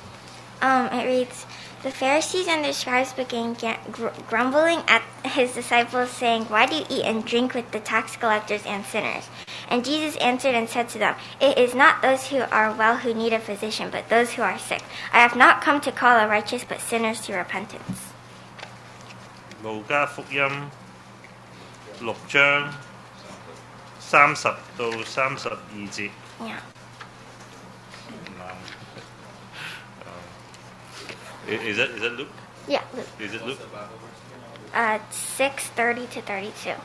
It reads, "The Pharisees and the scribes began grumbling at his disciples, saying, 'Why do you eat and drink with the tax collectors and sinners?' And Jesus answered and said to them, 'It is not those who are well who need a physician, but those who are sick. I have not come to call the righteous, but sinners to repentance.'" 路加福音6章30到32節。 Yeah. Is it Luke? Yeah, Luke. Is it Luke? 6:30 to 32.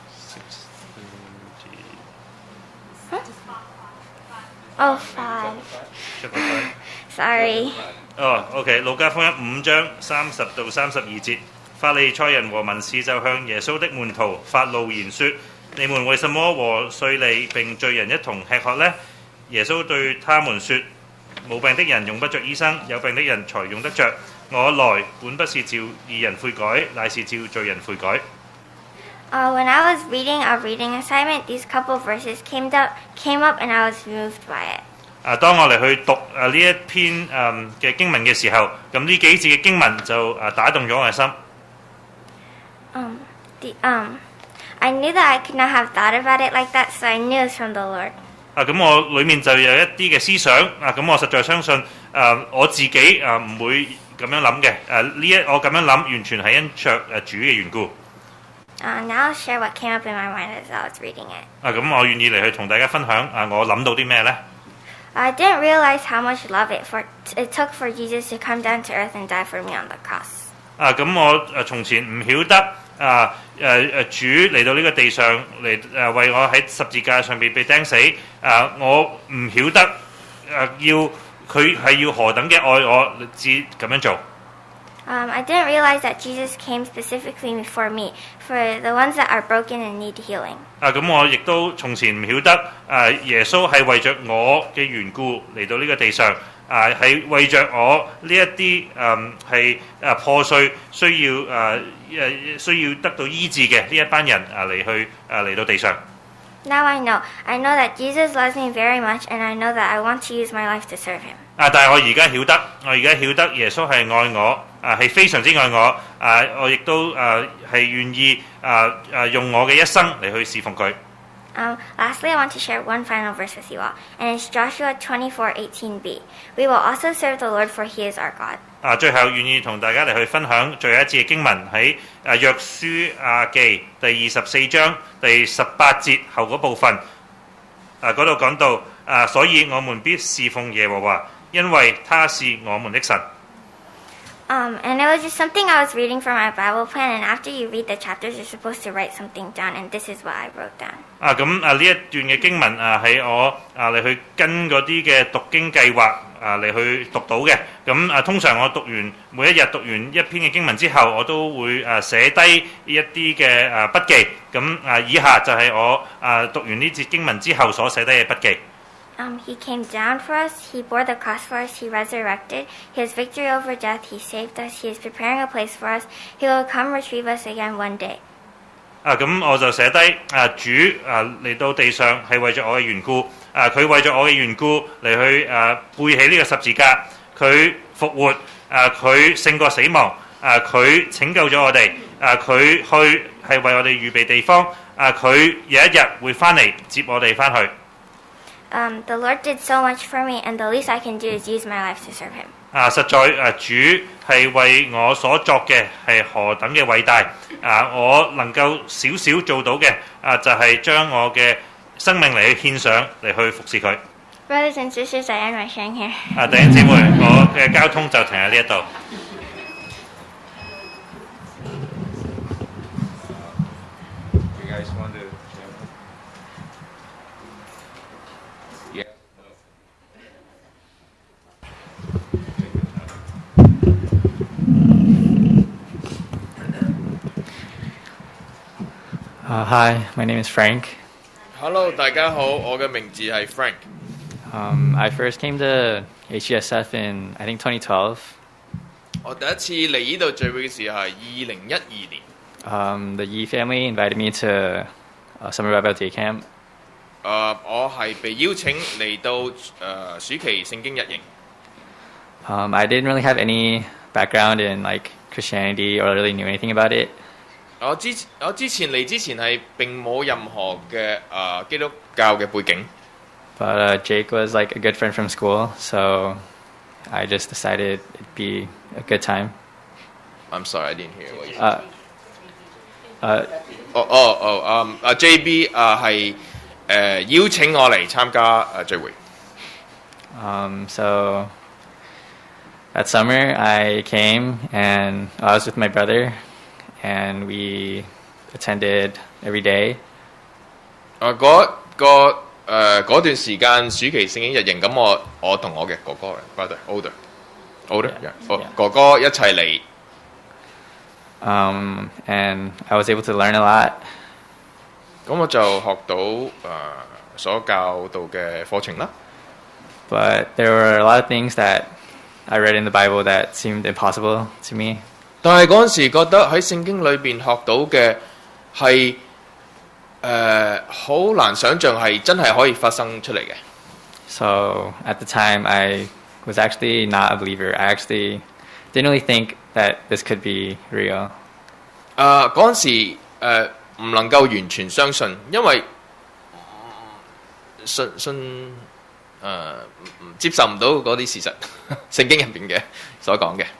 6:30. Oh, 5. Sorry. OK， 路加福音5章30到32節。法利賽人和文士就向耶穌的門徒發怒言說：你們為什麼和稅吏並罪人一同吃喝呢？耶穌對他們說：無病的人用不着醫生，有病的人才用得着。我來本不是召義人悔改，乃是召罪人悔改。 When I was reading a reading assignment, these couple verses came up, and I was moved by it. 當我嚟去讀呢一篇嘅經文嘅時候，咁呢幾節嘅經文就打動咗我嘅心。 I knew that I could not have thought about it like that, so I knew it was from the Lord. 咁我裡面就有一啲嘅思想，咁我實在相信我自己唔會咁樣諗嘅。我咁樣諗，完全係因着主嘅緣故。 Now I'll share what came up in my mind as I was reading it. 咁我願意嚟去同大家分享我諗到啲咩呢？ I didn't realize how much love it took for Jesus to come down to earth and die for me on the cross. 咁我從前唔曉得主嚟到呢個地上嚟為我喺十字架上邊被釘死。我唔曉得佢係要何等嘅愛我至咁樣做。 I didn't realize that Jesus came specifically for me, for the ones that are broken and need healing. 咁我亦都從前唔曉得耶穌係為着我嘅緣故嚟到呢個地上，係為着我呢一啲係破碎需要得到醫治嘅呢一班人嚟到地上。 Now I know that Jesus loves me very much, and I know that I want to use my life to serve Him. 但係我而家曉得耶穌係愛我， 係非常之愛我，我亦都係願意用我嘅一生嚟去侍奉佢。 Lastly, I want to share one final verse with you all, and it's Joshua 24:18b. We will also serve the Lord, for He is our God. 最後願意同大家嚟去分享最後一節嘅經文喺約書亞記第24章第18節後嗰部分，嗰度講到所以我們必侍奉耶和華，因為他是我們的神。 And it was just something I was reading from my Bible plan, and after you read the chapters, you're supposed to write something down, and this is what I wrote down. 咁呢一段嘅經文係我嚟去跟嗰啲嘅讀經計劃嚟去讀到嘅。咁通常我每一日讀完一篇嘅經文之後，我都會寫低一啲嘅筆記。咁以下就係我讀完呢節經文之後所寫低嘅筆記。 He came down for us, He bore the cross for us, He resurrected, He has victory over death, He saved us, He is preparing a place for us, He will come retrieve us again one day. 咁我就寫低主嚟到地上係為咗我嘅緣故，佢為咗我嘅緣故嚟去背起呢個十字架，佢復活，佢勝過死亡，佢拯救咗我哋，佢去係為我哋預備地方，佢有一日會翻嚟接我哋翻去。 The Lord did so much for me, and the least I can do is use my life to serve Him. 實在主係為我所作嘅係何等嘅偉大！我能夠少少做到嘅就係將我嘅生命嚟去獻上，嚟去服侍佢。 Brothers and sisters, I end my sharing here. 弟兄姊妹，我嘅交通就停喺呢一度。 Hi, my name is Frank. Hello， 大家好，我嘅名字係 Frank。 I first came to HGSF in I think 2012. 我第一次嚟呢度聚會嘅時候係2012年。 The Yi family invited me to Summer Bible Day Camp. 我係被邀請嚟到暑期聖經日營。 I didn't really have any background in like Christianity or really knew anything about it. 我之前嚟之前係並冇任何嘅基督教嘅背景。 But Jake was like a good friend from school, so I just decided it'd be a good time. I'm sorry, I didn't hear what you said. JB 係邀請我嚟參加聚會。 So that summer I came and I was with my brother. And we attended every day. 嗰段時間暑期聖經日營，咁我同我嘅哥哥 brother older yeah. 哥哥一齊嚟。 And I was able to learn a lot. 咁我就學到所教導嘅課程啦。 But there were a lot of things that I read in the Bible that seemed impossible to me. 但係嗰陣時覺得喺聖經裏邊學到嘅係好難想像係真係可以發生出嚟嘅。 So at the time I was actually not a believer. I actually didn't really think that this could be real. 嗰陣時唔能夠完全相信，因為接受唔到嗰啲事實，聖經入邊嘅所講嘅。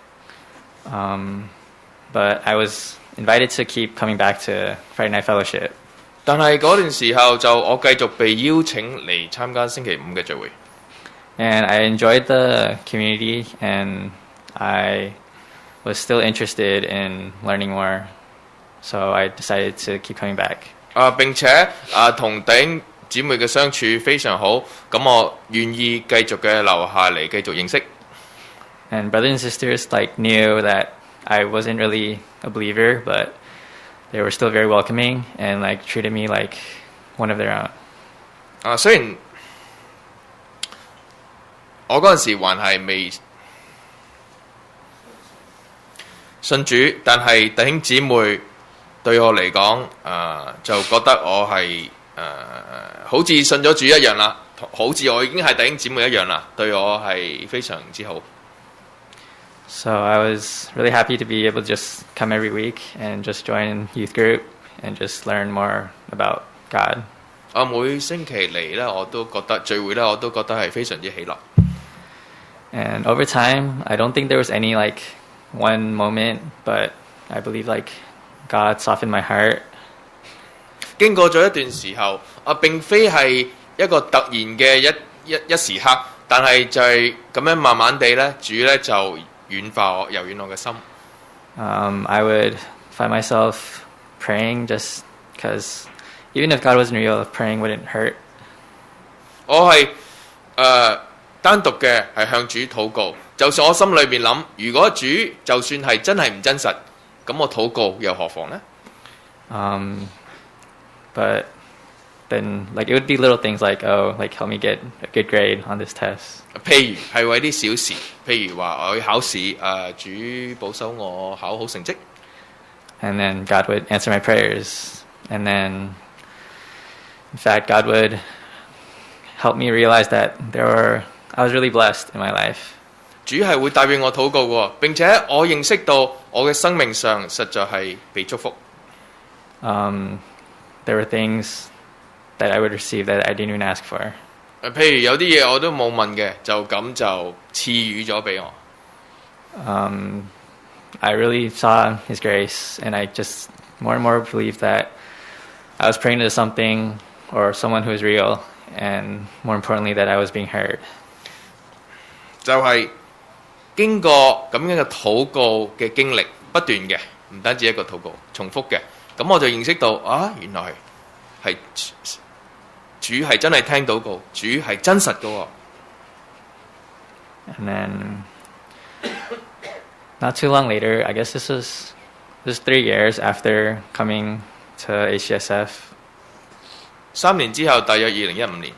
But I was invited to keep coming back to Friday Night Fellowship. 但係嗰段時候就我繼續被邀請嚟參加星期五嘅聚會。 And I enjoyed the community, and I was still interested in learning more. So I decided to keep coming back. 並且同弟兄姊妹嘅相處非常好，咁我願意繼續嘅留下嚟繼續認識。 And brothers and sisters knew that I wasn't really a believer, but they were still very welcoming and treated me like one of their own. 雖然我嗰陣時還係未信主，但係弟兄姊妹對我嚟講，就覺得我係好似信咗主一樣啦，好似我已經係弟兄姊妹一樣啦，對我係非常之好。 So I was really happy to be able to just come every week and just join youth group and just learn more about God. 我每星期嚟咧，我都覺得聚會咧，我都覺得係非常之喜樂。 And over time, I don't think there was any like one moment, but I believe like God softened my heart. 經過咗一段時候，並非係一個突然嘅一時刻，但係就係咁樣慢慢地咧，主咧就軟化我、柔軟我嘅心。 I would find myself praying just because even if God wasn't real, praying wouldn't hurt. 我係單獨嘅係向主禱告，就算我心裏邊諗，如果主就算係真係唔真實，咁我禱告又何妨呢？ But then like it would be little things like like help me get a good grade on this test. 譬如係為啲小事，譬如話我要考試，主保守我考好成績。 And then God would answer my prayers. And then, in fact, God would help me realize that I was really blessed in my life. 主係會帶俾我禱告嘅，並且我認識到我嘅生命上實在係被祝福。 There were things that I would receive that I didn't even ask for. 譬如有啲嘢我都冇問嘅，就咁就賜予咗俾我。 I really saw His grace, and I just more and more believed that I was praying to something or someone who is real, and more importantly, that I was being heard. 就係經過咁樣嘅禱告嘅經歷，不斷嘅，唔單止一個禱告，重複嘅，咁我就認識到原來係主係真係聽禱告，主係真實嘅喎。 And then, not too long later, I guess this was 3 years after coming to HCSF. 3年之後，大約2015年。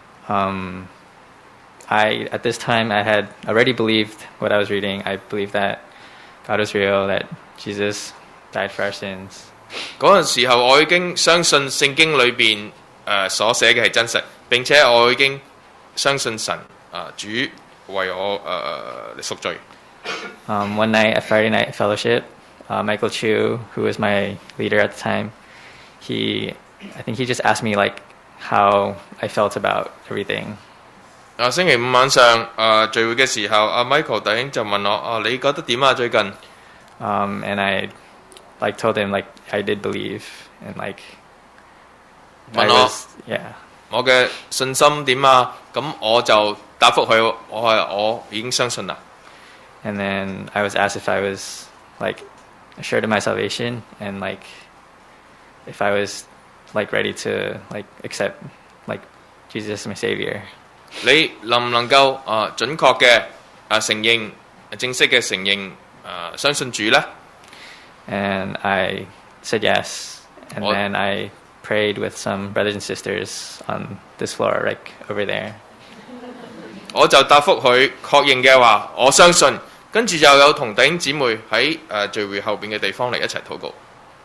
At this time, I had already believed what I was reading. I believed that God was real, that Jesus died for our sins. 嗰陣時候，我已經相信聖經裏邊所寫嘅係真實，並且我已經相信神主為我贖罪。 One night at Friday night fellowship, Michael Chu, who was my leader at the time, I think he just asked me like how I felt about everything. 星期五晚上聚會嘅時候，Michael 弟兄就問我你覺得點啊最近？ And I like told him like I did believe and like 問我 yeah 我嘅信心點啊？咁我就答覆佢，我已經相信啦。 And then I was asked if I was like assured of my salvation and like if I was like ready to like accept like Jesus as my savior. 你能唔能夠準確嘅承認正式嘅承認相信主呢？ And I said yes. And then I prayed with some brothers and sisters on this floor, like over there. 我就答覆佢確認嘅話，我相信。跟住就有同弟兄姊妹喺聚會後邊嘅地方嚟一齊禱告。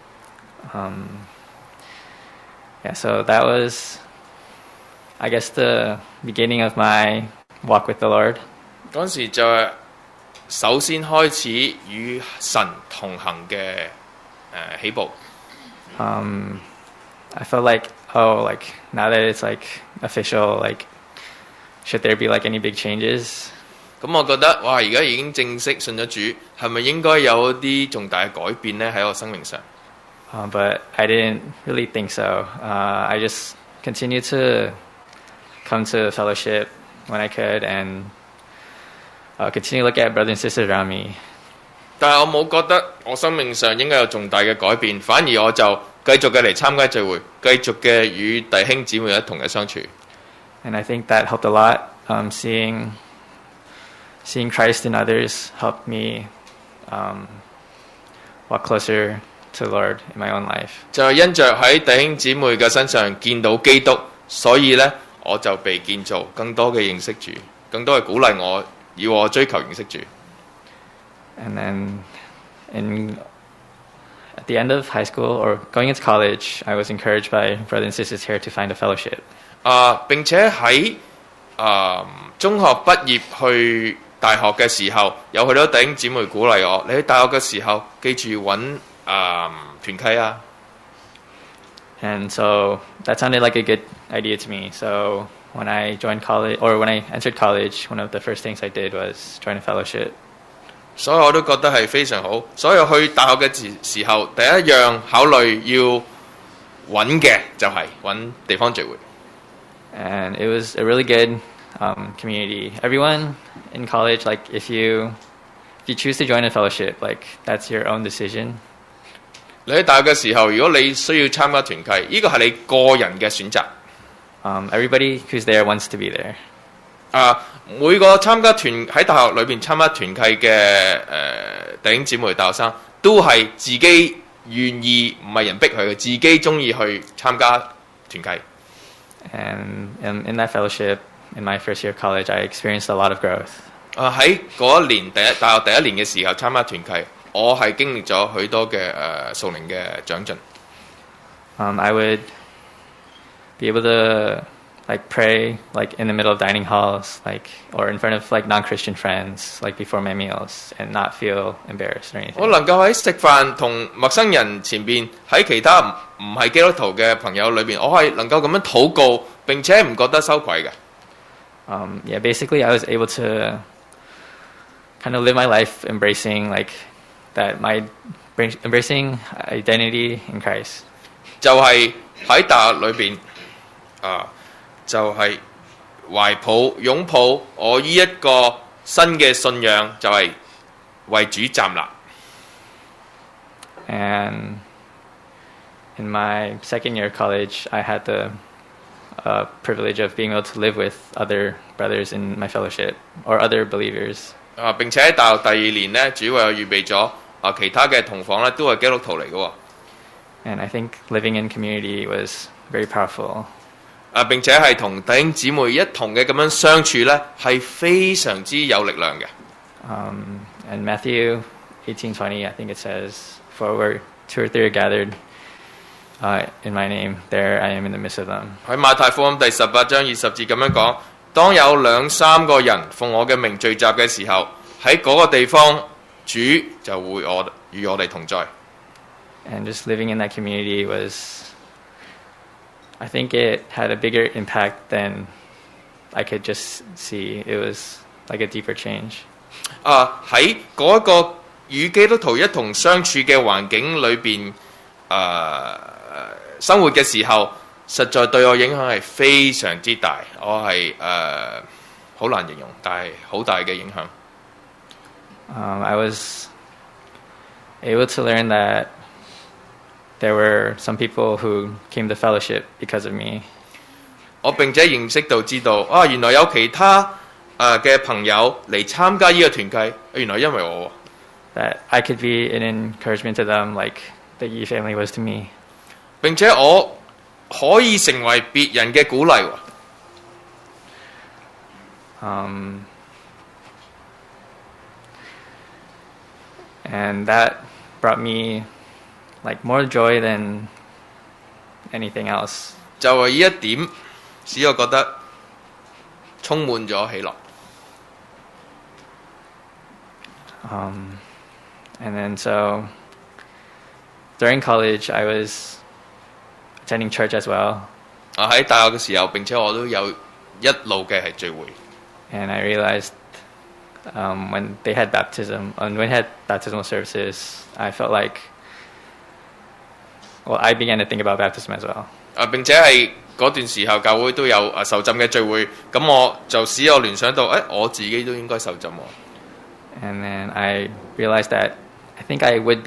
Yeah, so that was, I guess, the beginning of my walk with the Lord. 嗰陣時就係首先開始與神同行嘅起步。 I felt like like now that it's like official, like should there be like any big changes? 咁我覺得哇，而家已經正式信咗主，係咪應該有啲重大嘅改變呢？喺我生命上。 But I didn't really think so. I just continued to come to fellowship when I could and continue to look at brothers and sisters around me. 但係我冇覺得我生命上應該有重大嘅改變，反而我就繼續嘅嚟參加聚會，繼續嘅與弟兄姊妹一同嘅相處。 And I think that helped a lot. Seeing Christ in others helped me walk closer to the Lord in my own life. 就係因着喺弟兄姊妹嘅身上見到基督，所以呢，我就被建造，更多嘅認識主，更多嘅鼓勵我，要我追求認識主。 And then at the end of high school or going into college, I was encouraged by brothers and sisters here to find a fellowship. 並且喺中學畢業去大學嘅時候，有許多弟兄姊妹鼓勵我，你喺大學嘅時候記住揾團契啊。 And so that sounded like a good idea to me. So when I joined college, or when I entered college, one of the first things I did was join a fellowship. 所以我都覺得係非常好。所以去大學嘅時候，第一樣考慮要揾嘅就係揾地方聚會。 And it was a really good community. Everyone in college, like if you choose to join a fellowship, like that's your own decision. 你喺大學嘅時候，如果你需要參加團契，呢個係你個人嘅選擇。 Everybody who's there wants to be there. 每個參加喺大學裏邊參加團契嘅弟兄姊妹、大學生，都係自己願意，唔係人逼佢嘅，自己中意去參加團契。 And in that fellowship, in my first year of college, I experienced a lot of growth. 喺嗰一年大學第一年嘅時候參加團契，我係經歷咗許多嘅屬靈嘅長進。 I would be able to like pray like in the middle of dining halls, like or in front of like non-Christian friends, like before my meals, and not feel embarrassed or anything. 我能夠喺食飯同陌生人前邊，喺其他唔係基督徒嘅朋友裏邊，我係能夠咁樣禱告，並且唔覺得羞愧嘅。 Yeah, basically, I was able to kind of live my life embracing identity in Christ. 就係喺大學裏邊就係懷抱擁抱我呢一個新嘅信仰，就係為主站立。 And in my second year of college, I had the privilege of being able to live with other brothers in my fellowship or other believers. 並且喺大學第二年呢，主為我預備咗其他嘅同房咧，都係基督徒嚟嘅。 And I think living in community was very powerful. 並且係同弟兄姊妹一同嘅咁樣相處咧，係非常之有力量嘅。 And Matthew 18:20, I think it says, "For where 2 or 3 are gathered in my name, there I am in the midst of them." 喺馬太福音第18章20節咁樣講，當有2、3個人奉我嘅名聚集嘅時候，喺嗰個地方，主就會與我哋同在。And just living in that community I think it had a bigger impact than I could just see. It was like a deeper change. 喺嗰一個與基督徒一同相處嘅環境裏邊，生活嘅時候，實在對我影響係非常之大。我係好難形容，但係好大嘅影響。I was able to learn that there were some people who came to fellowship because of me. 我並且認識到知道原來有其他嘅朋友嚟參加呢個團契，原來因為我。That I could be an encouragement to them, like the Yi family was to me. 並且我可以成為別人嘅鼓勵。And that brought me like more joy than anything else. 就係呢一點使我覺得充滿咗喜樂。And then so during college, I was attending church as well. 喺大學嘅時候，並且我都有一路嘅係聚會。And I realized when they had when we had baptismal services, I felt like, well, I began to think about baptism as well. 並且係嗰段時候，教會都有受浸嘅聚會，咁我就使我聯想到，我自己都應該受浸喎。And then I realized that I think I would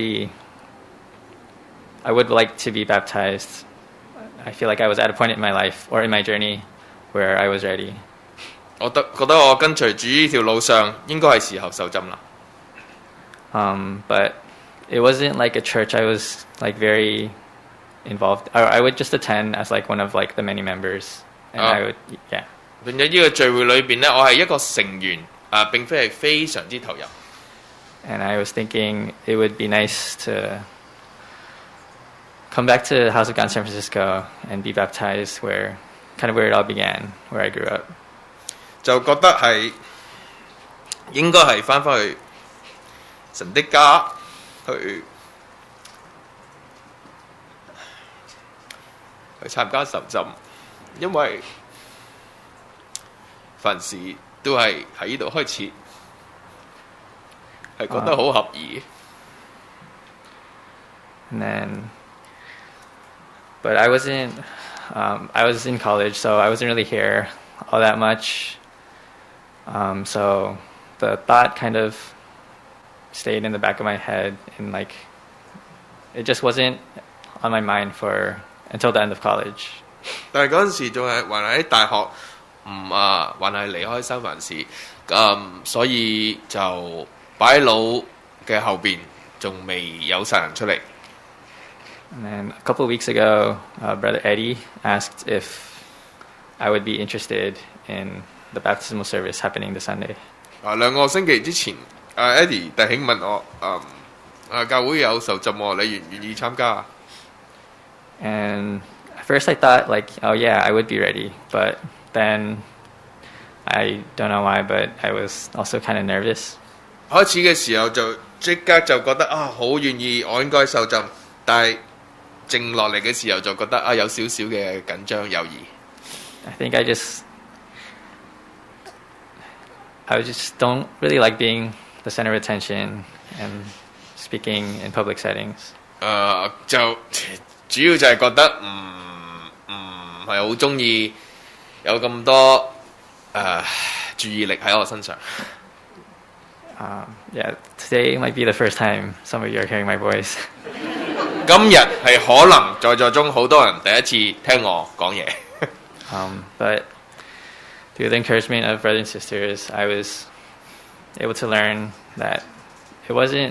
like to be baptized. I feel like I was at a point in my life or in my journey where I was ready. 我覺得我跟隨主呢條路上應該係時候受浸啦。But it wasn't like a church I was like very involved. I would just attend as like one of like the many members, and I would yeah. 並且呢個聚會裏邊咧，我係一個成員並非係非常之投入。And I was thinking it would be nice to come back to House of God San Francisco and be baptized kind of where it all began, where I grew up. 就覺得係應該係翻去神的家去參加受浸，因為凡事都係喺呢度開始，係覺得好合意。 And then, but I wasn't. I was in college, so I wasn't really here all that much. So the thought kind of stayed in the back of my head, and like it just wasn't on my mind for until the end of college. 但係嗰陣時仲係還係喺大學，還係離開三藩市，所以就擺喺腦嘅後邊，仲未有晒人出嚟。 And then a couple of weeks ago, Brother Eddie asked if I would be interested in the baptismal service happening this Sunday. 2個星期之前，Eddie 弟兄問我，教會有受浸喎，你願唔願意參加啊？ And at first I thought like, oh yeah, I would be ready. But then I don't know why, but I was also kind of nervous. 開始嘅時候就即刻就覺得好願意，我應該受浸，但係靜落嚟嘅時候就覺得有少少嘅緊張猶豫。 I think I just don't really like being the center of attention and speaking in public settings. 就主要就係覺得唔係好中意有咁多注意力喺我身上。 Yeah, today might be the first time some of you are hearing my voice. 今日係可能在座中好多人第一次聽我講嘢。 But through the encouragement of brothers and sisters, I was able to learn that it wasn't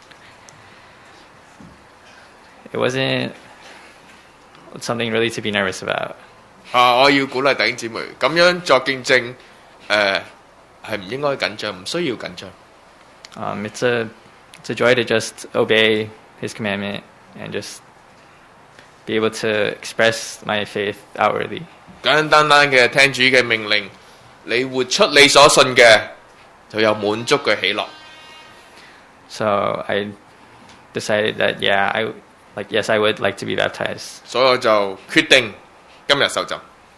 something really to be nervous about. 我要鼓勵弟兄姊妹，咁樣作見證，係唔應該緊張，唔需要緊張。 It's a joy to just obey His commandment and just be able to express my faith outwardly. 簡簡單單嘅聽主嘅命令，你活出你所信嘅，就有滿足嘅喜樂。 So I decided that yes, I would like to be baptized. 所以我就決定今日受浸。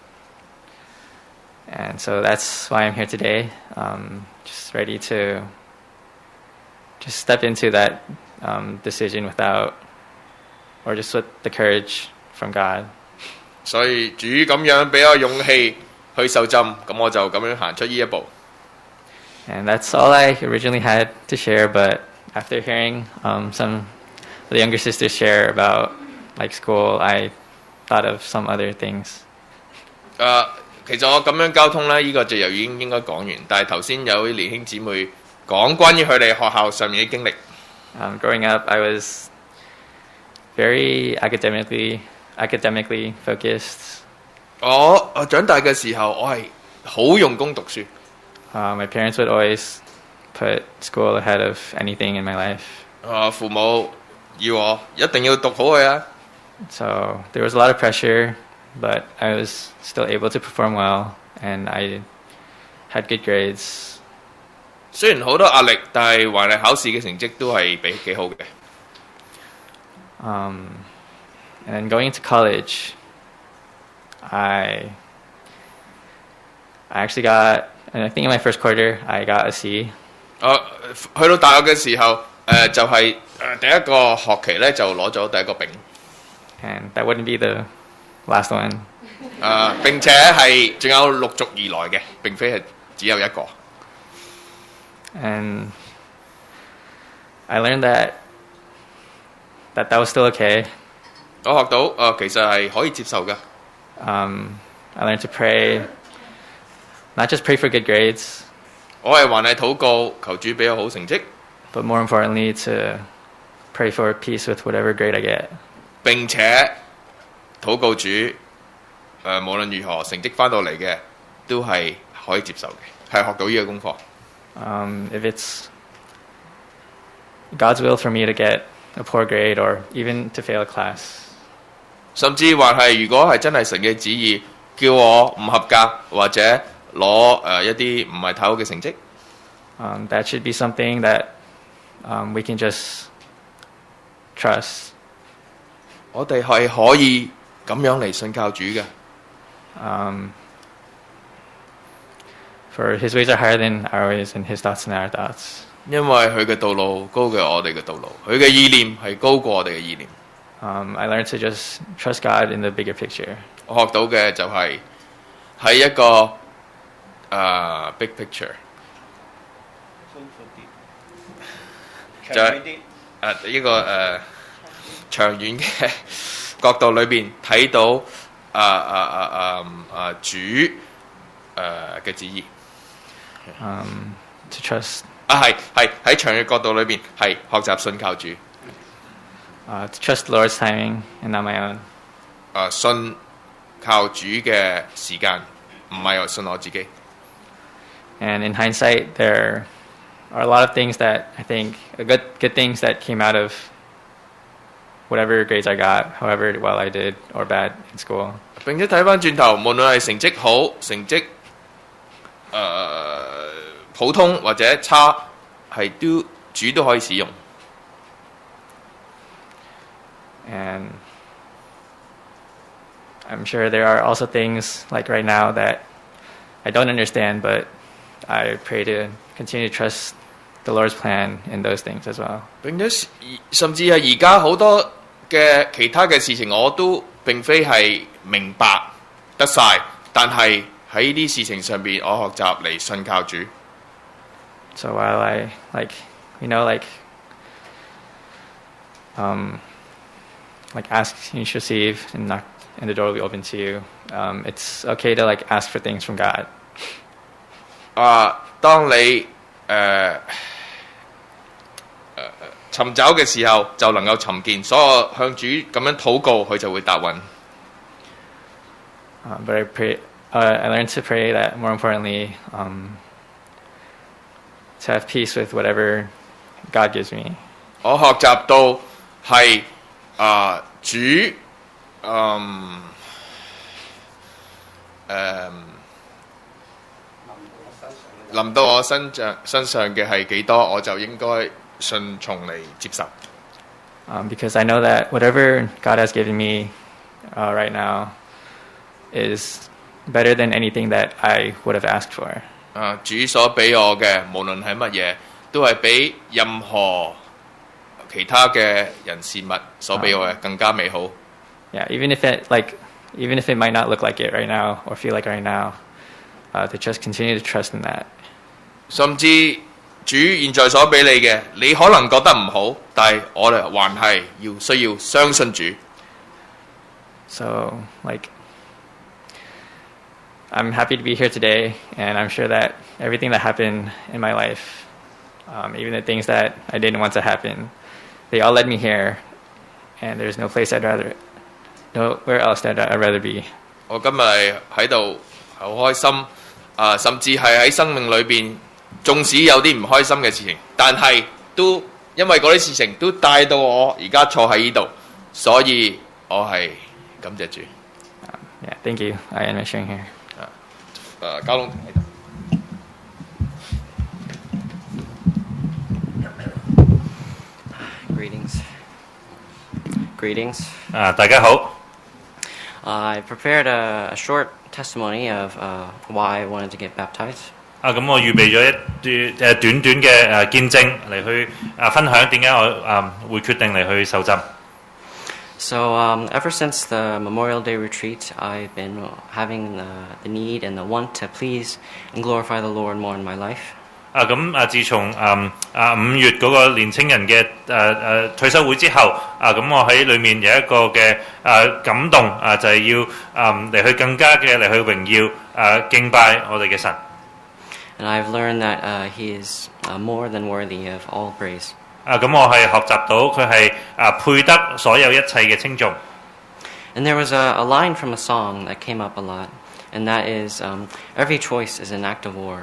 And so that's why I'm here today, just ready to just step into that decision or just with the courage from God. 所以主咁樣俾我勇氣去受浸，咁我就咁樣行出呢一步。 And that's all I originally had to share, but after hearing some of the younger sisters share about like school, I thought of some other things. 其實我咁樣交通呢，呢個就又已經應該講完。但係頭先有啲年輕姊妹講關於佢哋學校上面嘅經歷。 Growing up, I was very academically focused. 我長大嘅時候，我係好用功讀書。 My parents would always put school ahead of anything in my life. 父母要我一定要讀好佢啊。 So there was a lot of pressure, but I was still able to perform well, and I had good grades. 雖然好多壓力，但係還係考試嘅成績都係幾好嘅。 And going into college, I actually got, and I think in my first quarter, I got a C. 去到大學嘅時候，就係第一個學期咧就攞咗第一個丙。 And that wouldn't be the last one. 並且係仲有陸續而來嘅，並非係只有一個。 And I learned that was still okay. 我學到其實係可以接受嘅。 I learned to pray, not just pray for good grades. 我係還係禱告，求主俾我好成績。 But more importantly, to pray for peace with whatever grade I get. 並且禱告主，無論如何成績翻到嚟嘅，都係可以接受嘅，係學到呢個功課。 If it's God's will for me to get a poor grade or even to fail a class. 甚至還係如果係真係神嘅旨意，叫我唔合格或者攞一啲唔係太好嘅成績。 That should be something that we can just trust. 我哋係可以咁樣嚟信靠主嘅。 For His ways are higher than our ways, and His thoughts than our thoughts. 因為佢嘅道路高過我哋嘅道路，佢嘅意念係高過我哋嘅意念。 I learned to just trust God in the bigger picture. 我學到嘅就係喺一個big picture， 就係一個長遠嘅角度裏邊睇到主嘅旨意。 To trust. 係喺長遠角度裏邊係學習信靠主。 To trust the Lord's timing and not my own. 信靠主嘅時間，唔係我信我自己。 And in hindsight, there are a lot of things that I think good things that came out of whatever grades I got, however well I did or bad in school. 並且睇翻轉頭，無論係成績好、成績普通或者差，係主都可以使用。 And I'm sure there are also things like right now that I don't understand, but I pray to continue to trust the Lord's plan in those things as well. 並且甚至係而家好多嘅其他嘅事情，我都並非係明白得晒，但係喺呢啲事情上邊，我學習嚟信靠主。 So while I ask and you should receive, and knock, and the door will be open to you. It's okay to ask for things from God. 當你尋找嘅時候，就能夠尋見。所以我向主咁樣禱告，佢就會答允。 But I pray. I learned to pray that more importantly, to have peace with whatever God gives me. 我學習到係主臨到我身上嘅係幾多，我就應該順從嚟接受。 Because I know that whatever God has given me right now is better than anything that I would have asked for. 主所俾我嘅，無論係乜嘢，都係比任何其他嘅人事物所俾我嘅更加美好。 Yeah, even if it might not look like it right now or feel like right now, to just continue to trust in that. 甚至主現在所俾你嘅，你可能覺得唔好，但係我哋還係需要相信主。 So I'm happy to be here today, and I'm sure that everything that happened in my life, even the things that I didn't want to happen, they all led me here, and there's nowhere else that I'd rather be. 我今日喺度好開心，甚至係喺生命裏邊，縱使有啲唔開心嘅事情，但係都因為嗰啲事情都帶到我而家坐喺呢度，所以我係感謝主。 Yeah, thank you. I am sharing here. 交通喺度。 Greetings. 大家好。 I prepared a short testimony of why I wanted to get baptized. 咁我預備咗一段短短嘅見證嚟去分享點解我會決定嚟去受浸。 So ever since the Memorial Day retreat, I've been having the need and the want to please and glorify the Lord more in my life. 自從5月嗰個年青人嘅退休會之後，咁我喺裏面有一個嘅感動就係要嚟去更加嘅嚟去榮耀敬拜我哋嘅神。 And I've learned that He is more than worthy of all praise. 咁我係學習到佢係配得所有一切嘅稱頌。 And there was a line from a song that came up a lot, and that is, every choice is an act of war.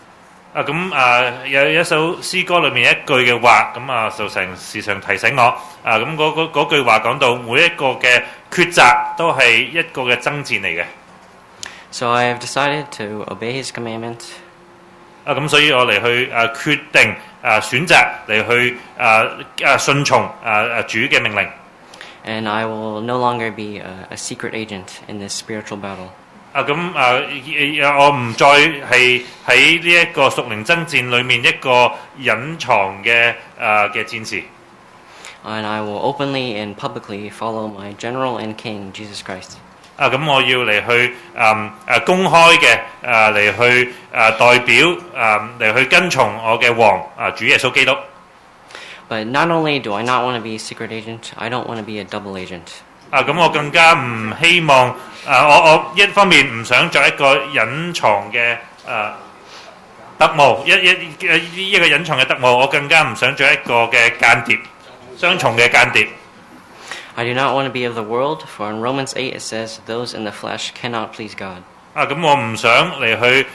有一首詩歌裏面一句嘅話，就時常提醒我，嗰句話講到每一個嘅抉擇都係一個嘅爭戰嚟嘅。 So I have decided to obey His commandment. 咁所以我嚟去決定選擇嚟去順從主嘅命令。 And I will no longer be a secret agent in this spiritual battle. 我唔再係喺呢一個屬靈爭戰裏面一個隱藏嘅戰士。 And I will openly and publicly follow my General and King, Jesus Christ. 咁我要嚟去公開嘅嚟去代表嚟去跟從我嘅王主耶穌基督。 But not only do I not want to be a secret agent, I don't want to be a double agent. 咁我更加唔希望我一方面唔想做一個隱藏嘅特務，一個隱藏嘅特務，我更加唔想做一個嘅間諜，雙重嘅間諜。 I do not want to be of the world, for in Romans 8 it says, those in the flesh cannot please God. 咁我唔想嚟去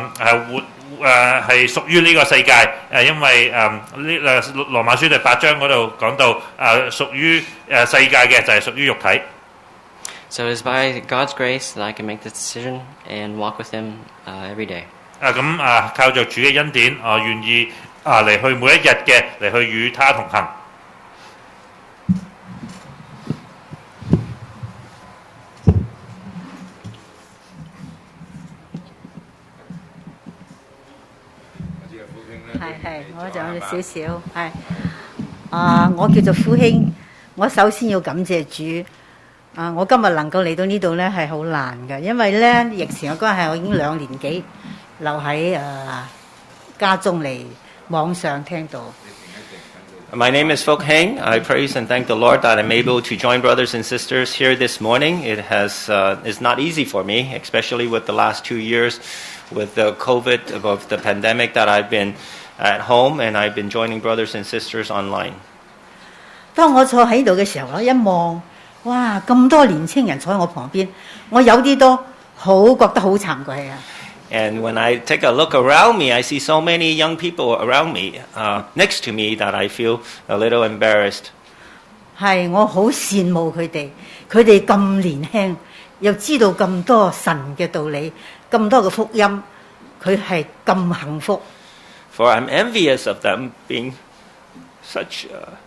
係屬於呢個世界，因為羅馬書第8章嗰度講到屬於世界嘅就係屬於肉體。 So it is by God's grace that I can make this decision and walk with Him every day. 靠着主嘅恩典，我願意嚟去每一日嘅嚟去與他同行。 係，我就有少少係。我叫做夫興，我首先要感謝主。我今日能夠嚟到呢度咧係好難嘅，因為咧疫情嘅關係，我已經2年幾留喺家中嚟網上聽到。 My name is Phok Heng. I praise and thank the Lord that I'm able to join brothers and sisters here this morning. It is not easy for me, especially with the last 2 years with the COVID, of the pandemic that I've been at home, and I've been joining brothers and sisters online. 當我坐喺度嘅時候咧，一望，哇！咁多年青人坐喺我旁邊，我有啲都覺得好慚愧啊！ And when I take a look around me, I see so many young people around me, next to me, that I feel a little embarrassed. 係，我好羨慕佢哋咁年輕，又知道咁多神嘅道理，咁多嘅福音，佢係咁幸福。 For I'm envious of them being such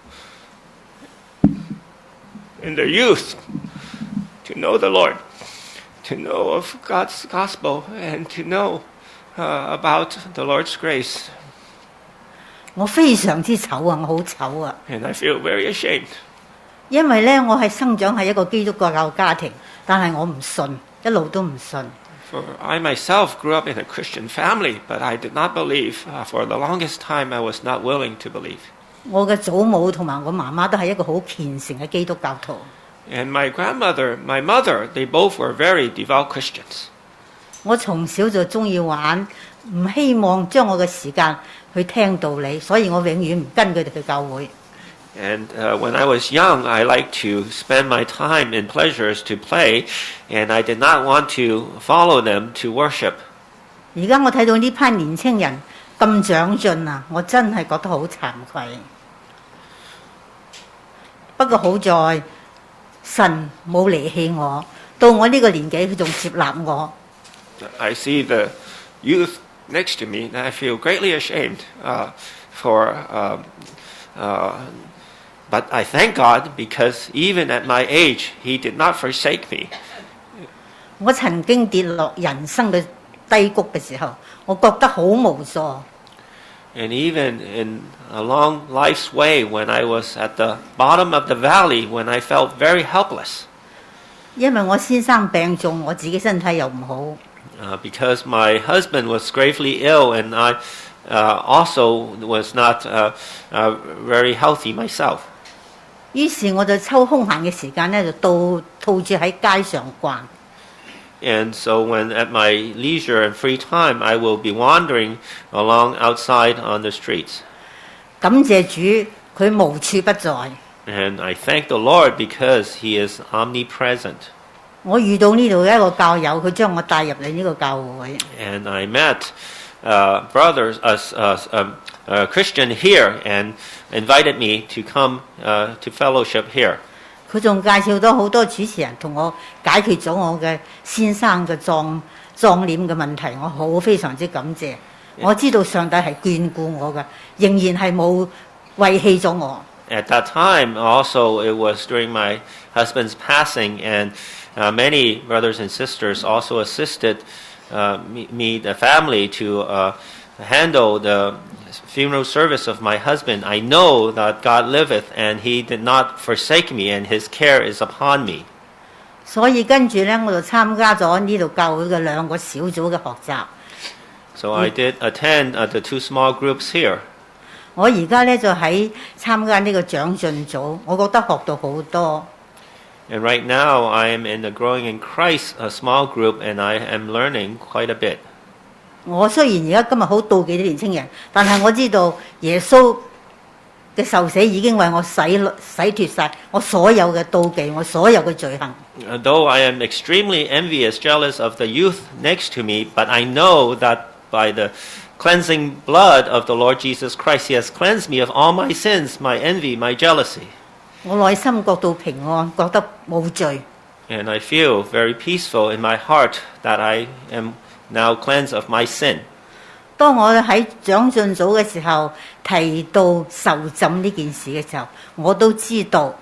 in their youth to know the Lord, to know of God's gospel, and to know about the Lord's grace. 我非常之醜啊，我好醜啊。 And I feel very ashamed. 因為咧，我係生長喺一個基督教家庭，但係我唔信，一路都唔信。 For I myself grew up in a Christian family, but I did not believe. For the longest time, I was not willing to believe. 我嘅祖母同埋我媽媽都係一個好虔誠嘅基督教徒。 And my grandmother, my mother, they both were very devout Christians. 我從小就中意玩，唔希望將我嘅時間去聽道理，所以我永遠唔跟佢哋去教會。 And when I was young, I liked to spend my time in pleasures to play, and I did not want to follow them to worship. 而家我睇到呢班年青人咁長進啊，我真係覺得好慚愧。不過好在神冇離棄我，到我呢個年紀，佢仲接納我。 I see the youth next to me, and I feel greatly ashamed but I thank God because even at my age, He did not forsake me. 我曾經跌落人生嘅低谷嘅時候，我覺得好無助。 And even in along life's way, when I was at the bottom of the valley, when I felt very helpless. 因為我先生病重，我自己身體又唔好。 Because my husband was gravely ill, and I also was not very healthy myself. 於是我就抽空閒嘅時間咧，就套住喺街上逛。 And so when at my leisure and free time, I will be wandering along outside on the streets. 感謝主，佢無處不在。 And I thank the Lord because He is omnipresent. 我遇到呢度嘅一個教友，佢將我帶入嚟呢個教會。 And I met brothers, a Christian here, and invited me to come to fellowship here. 佢仲介紹咗好多主持人同我解決咗我嘅先生嘅葬殮嘅問題，我非常之感謝。 我知道上帝係眷顧我嘅，仍然係冇遺棄咗我。 At that time, also, it was during my husband's passing, and many brothers and sisters also assisted me, the family, to handle the funeral service of my husband. I know that God liveth, and He did not forsake me, and His care is upon me. 所以跟住呢，我就參加咗呢度教會嘅2個小組嘅學習。 So I did attend the 2 small groups here. 我而家呢，就喺參加呢個長進組，我覺得學到好多。 And right now, I am in the Growing in Christ small group, and I am learning quite a bit. 我雖然而家今日好妒忌啲年青人，但係我知道耶穌嘅受死已經為我洗脫晒我所有嘅妒忌，我所有嘅罪行。 Though I am extremely envious, jealous of the youth next to me, but I know that by the cleansing blood of the Lord Jesus Christ, He has cleansed me of all my sins, my envy, my jealousy. 我內心覺到平安，覺得冇罪。 And I feel very peaceful in my heart that I am now cleansed of my sin. 當我喺長進組嘅時候提到受浸呢件事嘅時候，我都知道。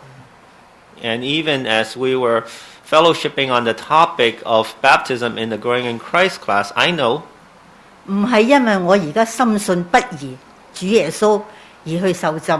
And even as we were fellowshipping on the topic of baptism in the Growing in Christ class, I know 唔係因為我而家深信不疑主耶穌而去受浸。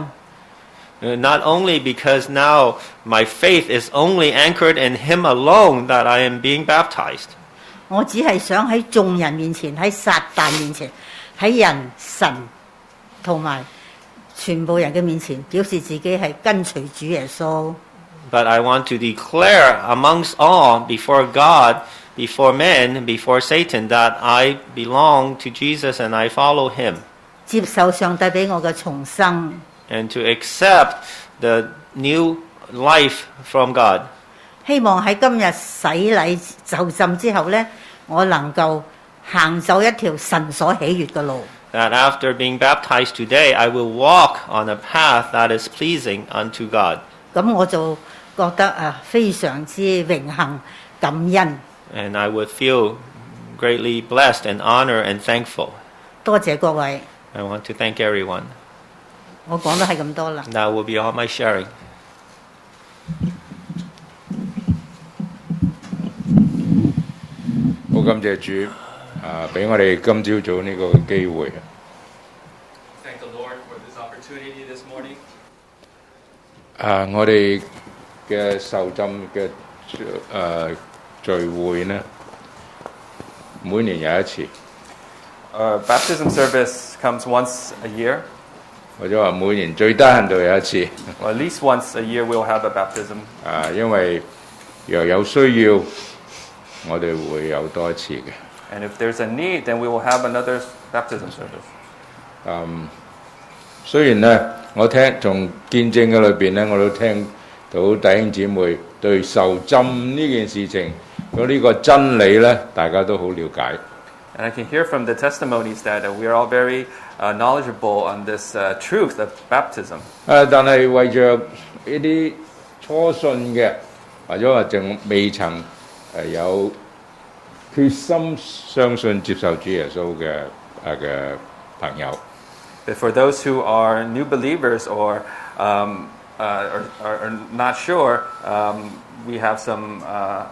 Not only because now my faith is only anchored in Him alone that I am being baptized. 我只係想喺眾人面前，喺撒旦面前，喺人神同埋全部人嘅面前，表示自己係跟隨主耶穌。 But I want to declare amongst all, before God, before men, before Satan, that I belong to Jesus and I follow Him. 接受上帝俾我嘅重生。 And to accept the new life from God. 希望喺今日洗禮受浸之後呢，我能夠行走一條神所喜悅嘅路。 That after being baptized today, I will walk on a path that is pleasing unto God. 咁我就覺得非常之榮幸感恩。 And I would feel greatly blessed and honored and thankful. 多謝各位。 I want to thank everyone. 我講得係咁多啦。 That will be all my sharing. 好感謝主俾我哋今朝早呢個機會。 Thank the Lord for this opportunity this morning. 我哋嘅受浸嘅聚會呢，每年有一次。 Baptism service comes once a year. 或者話每年最低限度有一次。 Well, at least once a year we'll have a baptism. 因為若有需要，我哋會有多一次嘅。 And if there's a need, then we will have another baptism service. 雖然呢，我聽從見證嘅裏邊呢，我都聽到弟兄姊妹對受浸呢件事情，呢個真理呢，大家都好了解。 And I can hear from the testimonies that we are all very knowledgeable on this truth of baptism. 但係為着呢啲初信嘅，或者話仲未曾有決心相信接受主耶穌嘅朋友。 But for those who are new believers or are not sure, we have some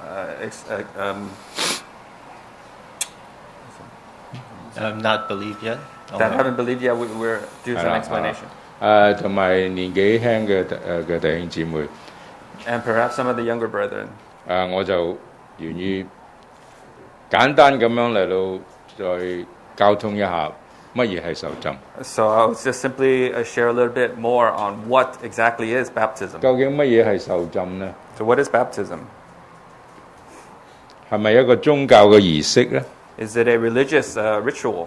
not believed yet. That haven't believed yet. We're do some explanation. 同埋年紀輕嘅弟兄姊妹。 And perhaps some of the younger brethren. 我就願意簡單咁樣嚟到再交通一下乜嘢係受浸。 So I'll just simply share a little bit more on what exactly is baptism. 究竟乜嘢係受浸呢？ So what is baptism? 係咪一個宗教嘅儀式呢？ Is it a religious ritual?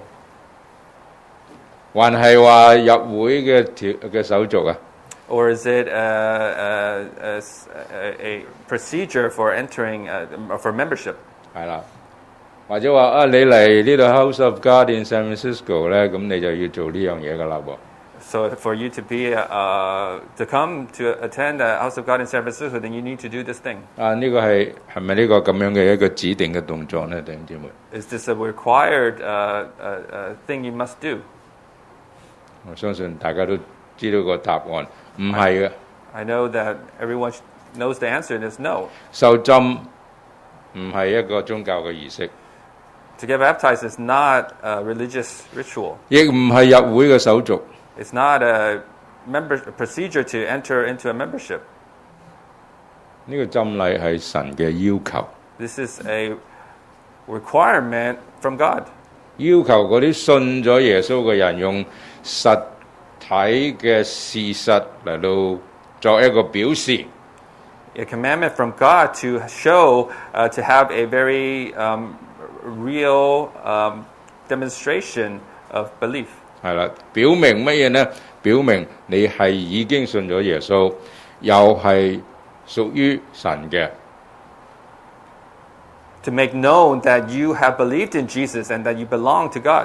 還係話入會嘅手續啊？ Or is it a procedure for entering for membership? 係啦，或者話你嚟呢度 House of God in San Francisco 咧，咁你就要做呢樣嘢噶啦噃。 So for you to be to come to attend the House of God in San Francisco, then you need to do this thing. 呢個係咪呢個咁樣嘅一個指定嘅動作呢？弟兄姊妹， Is this a required thing you must do? 我相信大家都知道個答案，唔係嘅。 I know that everyone knows the answer, and it's no. 受浸唔係一個宗教嘅儀式， To get baptized is not a religious ritual. 亦唔係入會嘅手續。 It's not a procedure to enter into a membership. 呢個浸禮係神嘅要求， This is a requirement from God. 要求嗰啲信咗耶穌嘅人用實體嘅事實嚟到作一個表示。 A commandment from God to show, to have a very real demonstration of belief. 係啦，表明乜嘢呢？表明你係已經信咗耶穌，又係屬於神嘅。 To make known that you have believed in Jesus and that you belong to God.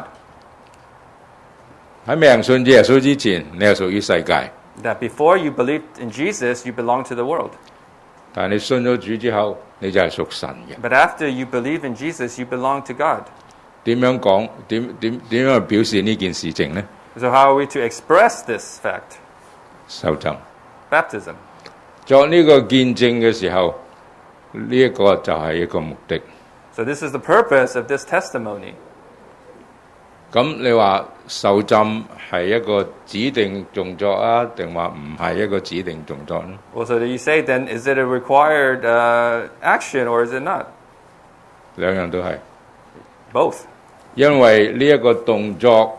喺未人信耶穌之前，你係屬於世界。 That before you believed in Jesus, you belong to the world. 但係你信咗主之後，你就係屬神嘅。 But after you believe in Jesus, you belong to God. 點樣講？點樣去表示呢件事情呢？ So how are we to express this fact? 受浸。 Baptism. 作呢個見證嘅時候，呢一個就係一個目的。 So this is the purpose of this testimony. 咁你話受浸係一個指定動作啊，定話唔係一個指定動作呢？ Well, so you say then, is it a required action or is it not? 兩樣都係。 Both. 因為呢一個動作，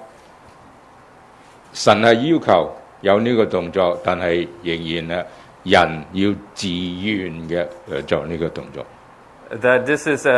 神係要求有呢個動作，但係仍然人要自願嘅嚟做呢個動作。 That this is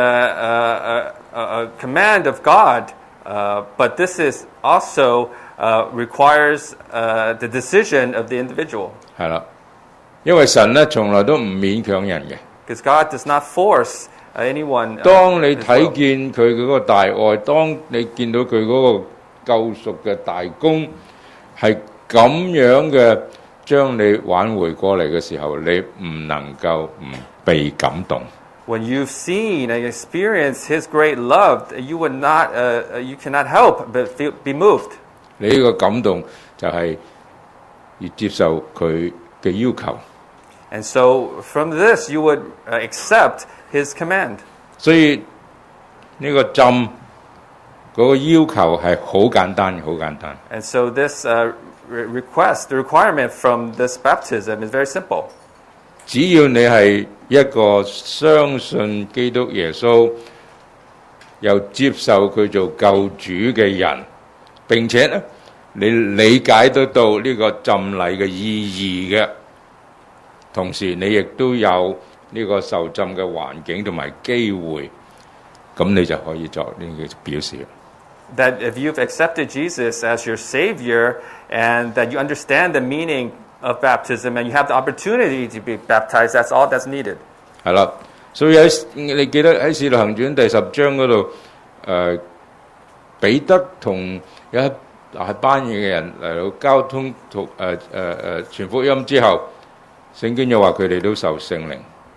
a command of God, but this is also requires the decision of the individual. 係啦，因為神咧從來都唔勉強人嘅。 Because God does not force anyone. 當你睇見佢嗰個大愛，當你見到佢嗰個救贖嘅大功係咁樣嘅將你挽回過嚟嘅時候，你唔能夠唔被感動。 When you've seen and experienced His great love, you would not, you cannot help but be moved. 你呢個感動就係要接受佢嘅要求。 And so from this, you would accept His command. 所以呢個浸嗰個要求係好簡單，好簡單。 And so this request, the requirement from this baptism is very simple. 只要你係一個相信基督耶穌，又接受佢做救主嘅人，並且咧你理解得到呢個浸禮嘅意義嘅，同時你亦都有呢個受浸嘅環境同埋機會，咁你就可以作呢個表示。 That if you've accepted Jesus as your Savior and that you understand the meaning of baptism and you have the opportunity to be baptized, that's all that's needed. 係啦，所以你記得喺《使徒行傳》第10章嗰度，彼得同有一大班嘅人嚟到交通同傳福音之後，聖經又話佢哋都受聖靈。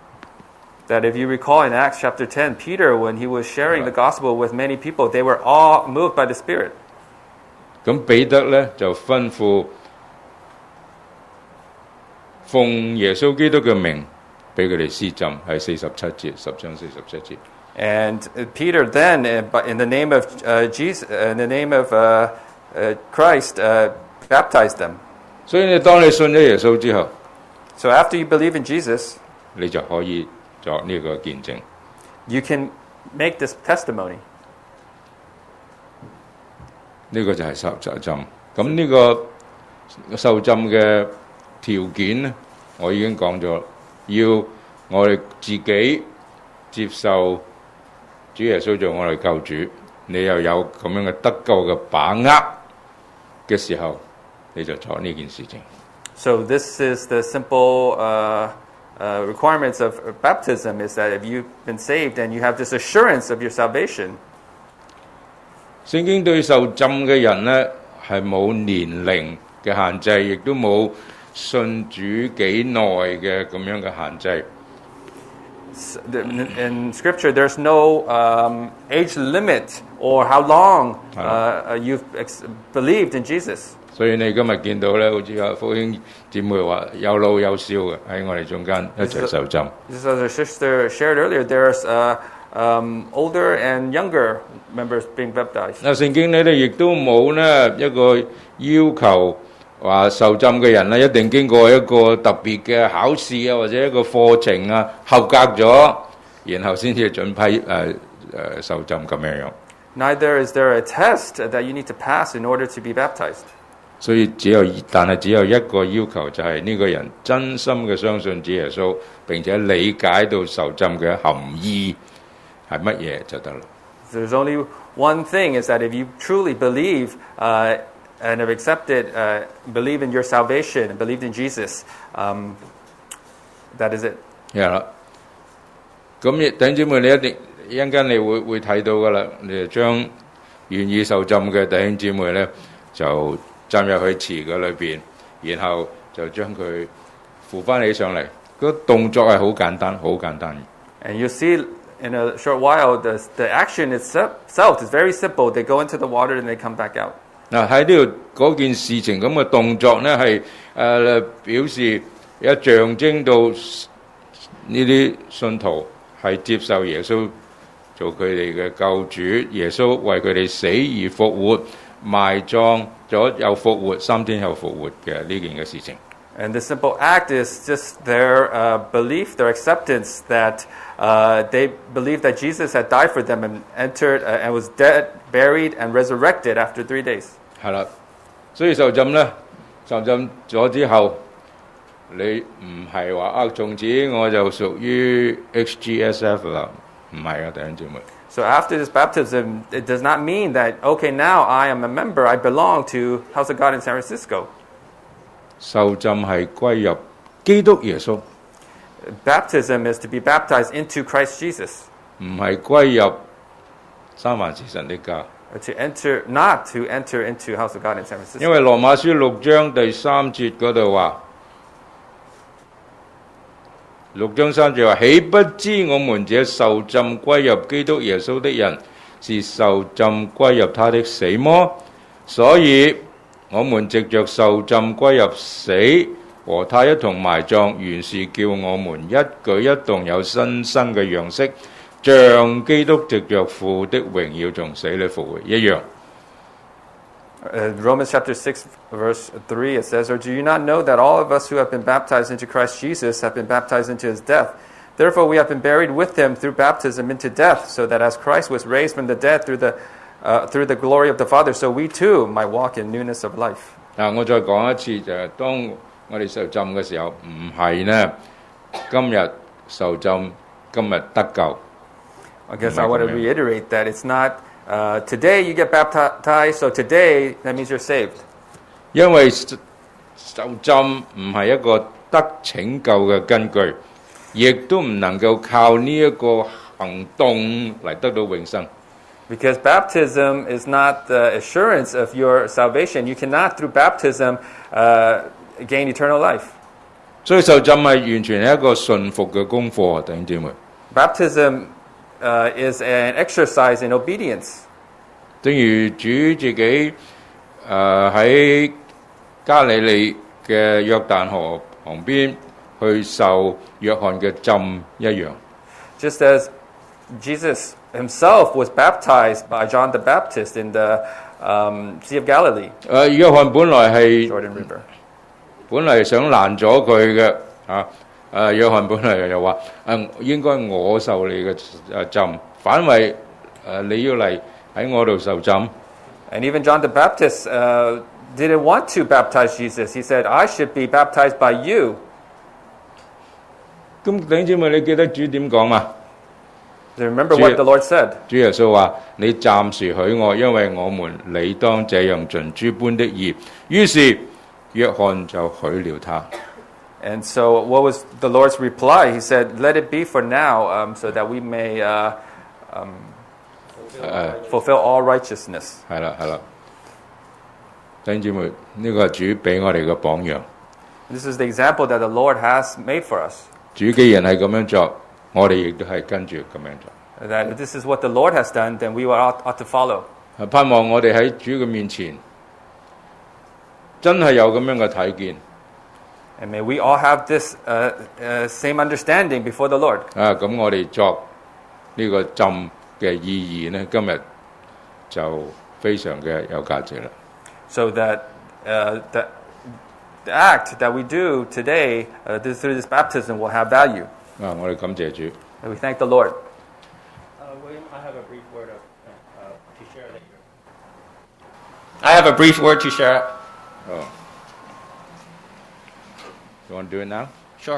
That if you recall in Acts chapter 10, Peter, when he was sharing the gospel with many people, they were all moved by the Spirit. 咁彼得咧就吩咐奉耶穌基督嘅名俾佢哋施浸，係47節，10章47節。 And Peter then, in the name of Jesus, in the name of Christ, baptized them. 所以當你信咗耶穌之後， So after you believe in Jesus, 你就可以作呢個見證。 you can make this testimony. 呢個就係受浸。咁呢個受浸嘅條件咧，我已經講咗，要我哋自己接受主耶穌做我哋救主，你又有咁樣嘅得救嘅把握嘅時候，你就做呢件事情。 So this is the simple requirements of baptism, is that if you've been saved and you have this assurance of your salvation. 聖經對受浸嘅人咧係冇年齡嘅限制，亦都冇信主幾耐嘅咁樣嘅限制。 In Scripture, there's no age limit or how long you've believed in Jesus. 所以你今日見到咧，好似阿福興姊妹話有老有少嘅喺我哋中間一齊受浸。 Just as our sister shared earlier, there's older and younger members being baptized. 嗱，聖經咧亦都冇呢一個要求話受浸嘅人咧一定經過一個特別嘅考試啊，或者一個課程啊，合格咗，然後先至準批受浸咁樣樣。 Neither is there a test that you need to pass in order to be baptized. 所以但係只有一個要求，就係呢個人真心嘅相信主耶穌，並且理解到受浸嘅含義係乜嘢就得啦。 There's only one thing, is that if you truly believe and have accepted, believe in your salvation, and believed in Jesus, that is it. 係啦，咁弟兄姊妹，你一定一陣間你會睇到噶啦，你就將願意受浸嘅弟兄姊妹咧，就浸入去池嘅裏邊，然後就將佢扶翻起上嚟。個動作係好簡單，好簡單。 And you see in a short while, the action itself is very simple. They go into the water and they come back out. 嗱，喺呢度嗰件事情咁嘅動作咧，係表示有象徵到呢啲信徒係接受耶穌做佢哋嘅救主，耶穌為佢哋死而復活，埋葬咗又復活，3天後復活嘅呢件嘅事情。 And the simple act is just their belief, their acceptance that they believed that Jesus had died for them and entered and was dead, buried, and resurrected after 3 days. 係啦，所以受浸咧，受浸咗之後，你唔係話從此我就屬於 HGSF 啦，唔係啊，弟兄姊妹。 So after this baptism, it does not mean that, okay, now I am a member, I belong to House of God in San Francisco. 受浸係歸入基督耶穌。 Baptism is to be baptized into Christ Jesus. 唔係歸入三藩市神的家。 To enter, not to enter into House of God in San Francisco. 因為羅馬書6章第3節嗰度話，6章3節話：豈不知我們這受浸歸入基督耶穌的人，是受浸歸入他的死麼？所以我們藉着受浸歸入死，和他一同埋葬，原是叫我們一舉一動有新生嘅樣式，像基督藉着父的榮耀從死裏復活一樣。 Romans chapter 6 verse 3, it says, Or do you not know that all of us who have been baptized into Christ Jesus have been baptized into his death? Therefore we have been buried with him through baptism into death, so that as Christ was raised from the dead through the glory of the Father, so we too might walk in newness of life. 我再講一次，就係當我哋受浸嘅時候，唔係呢今日受浸，今日得救。 I guess I want to reiterate that it's not today you get baptized, so today that means you're saved. 因為受浸唔係一個得拯救嘅根據，亦都唔能夠靠呢一個行動嚟得到永生。 Because baptism is not the assurance of your salvation. You cannot, through baptism, gain eternal life. 所以受浸係完全係一個順服嘅功課，弟兄姊妹。 Baptism is an exercise in obedience. 正如主自己喺加利利嘅約旦河旁邊去受約翰嘅浸一樣。 Just as Jesus himself was baptized by John the Baptist in the Sea of Galilee. 約翰本來係 Jordan River. 本嚟想攔咗佢嘅約翰本嚟又話應該我受你嘅浸，反為你要嚟喺我度受浸。 And even John the Baptist didn't want to baptize Jesus. He said, I should be baptized by you. 咁弟兄姊妹，你記得主點講嘛？ Remember what the Lord said. 主耶穌話：你暫時許我，因為我們理當這樣盡諸般的義。於是約翰就許了他。 And so what was the Lord's reply? He said, let it be for now, so that we may fulfill all righteousness. 係啦。 弟兄姊妹，呢個係主俾我哋嘅榜樣。 This is the example that the Lord has made for us. 主既然係咁樣做，我哋亦都係跟住咁樣做。 That if this is what the Lord has done, then we ought to follow. 盼望我哋喺主嘅面前，真係有咁樣嘅睇見。 And may we all have this same understanding before the Lord. 咁我哋作呢個浸嘅意義呢，今日就非常嘅有價值啦。 So that the act that we do today through this baptism will have value. 我哋感謝主。 And we thank the Lord. William, I have a brief word to share later. I have a brief word to share. Oh. You want to do it now? Sure.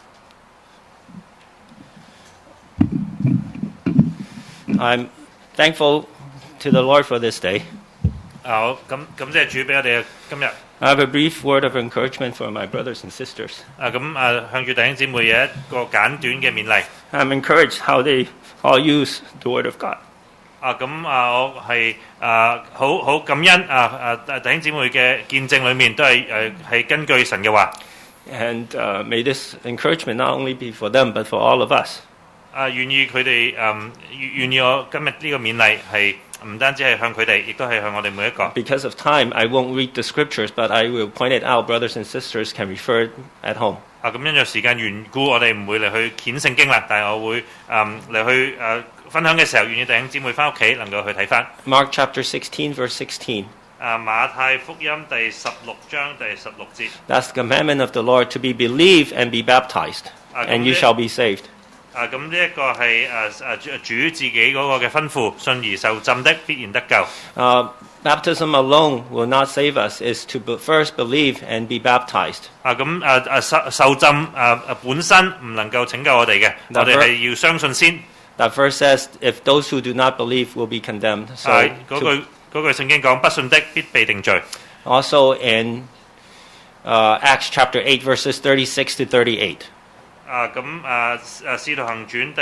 I'm thankful to the Lord for this day. 好，感謝主俾我哋今日。 I have a brief word of encouragement for my brothers and sisters. 向住弟兄姊妹有一個簡短嘅勉勵。 I'm encouraged how they all use the Word of God. 我係好感恩弟兄姊妹嘅見證裏面都係根據神嘅話。 And may this encouragement not only be for them, but for all of us. 願意佢哋願意我今日呢個勉勵係唔單止係向佢哋，亦都係向我哋每一個。 Because of time, I won't read the scriptures, but I will point it out. Brothers and sisters can refer at home. 咁因為時間緣故，我哋唔會嚟去掀聖經啦，但係我會嚟去分享嘅時候，願意弟兄姊妹翻屋企能夠去睇翻。 Mark chapter 16, verse 16. 馬太福音第16章第16節。 That's the commandment of the Lord to be believed and be baptized, and you shall be saved. 咁呢一個係主自己嗰個嘅吩咐，信而受浸的必然得救。 Baptism alone will not save us. Is to first believe and be baptized. 受浸本身唔能夠拯救我哋嘅，我哋係要相信先。 That verse says, "If those who do not believe will be condemned." So 嗰句聖經講，不信的必被定罪。 Also in Acts chapter 8, verses 36 to 38. 使徒行傳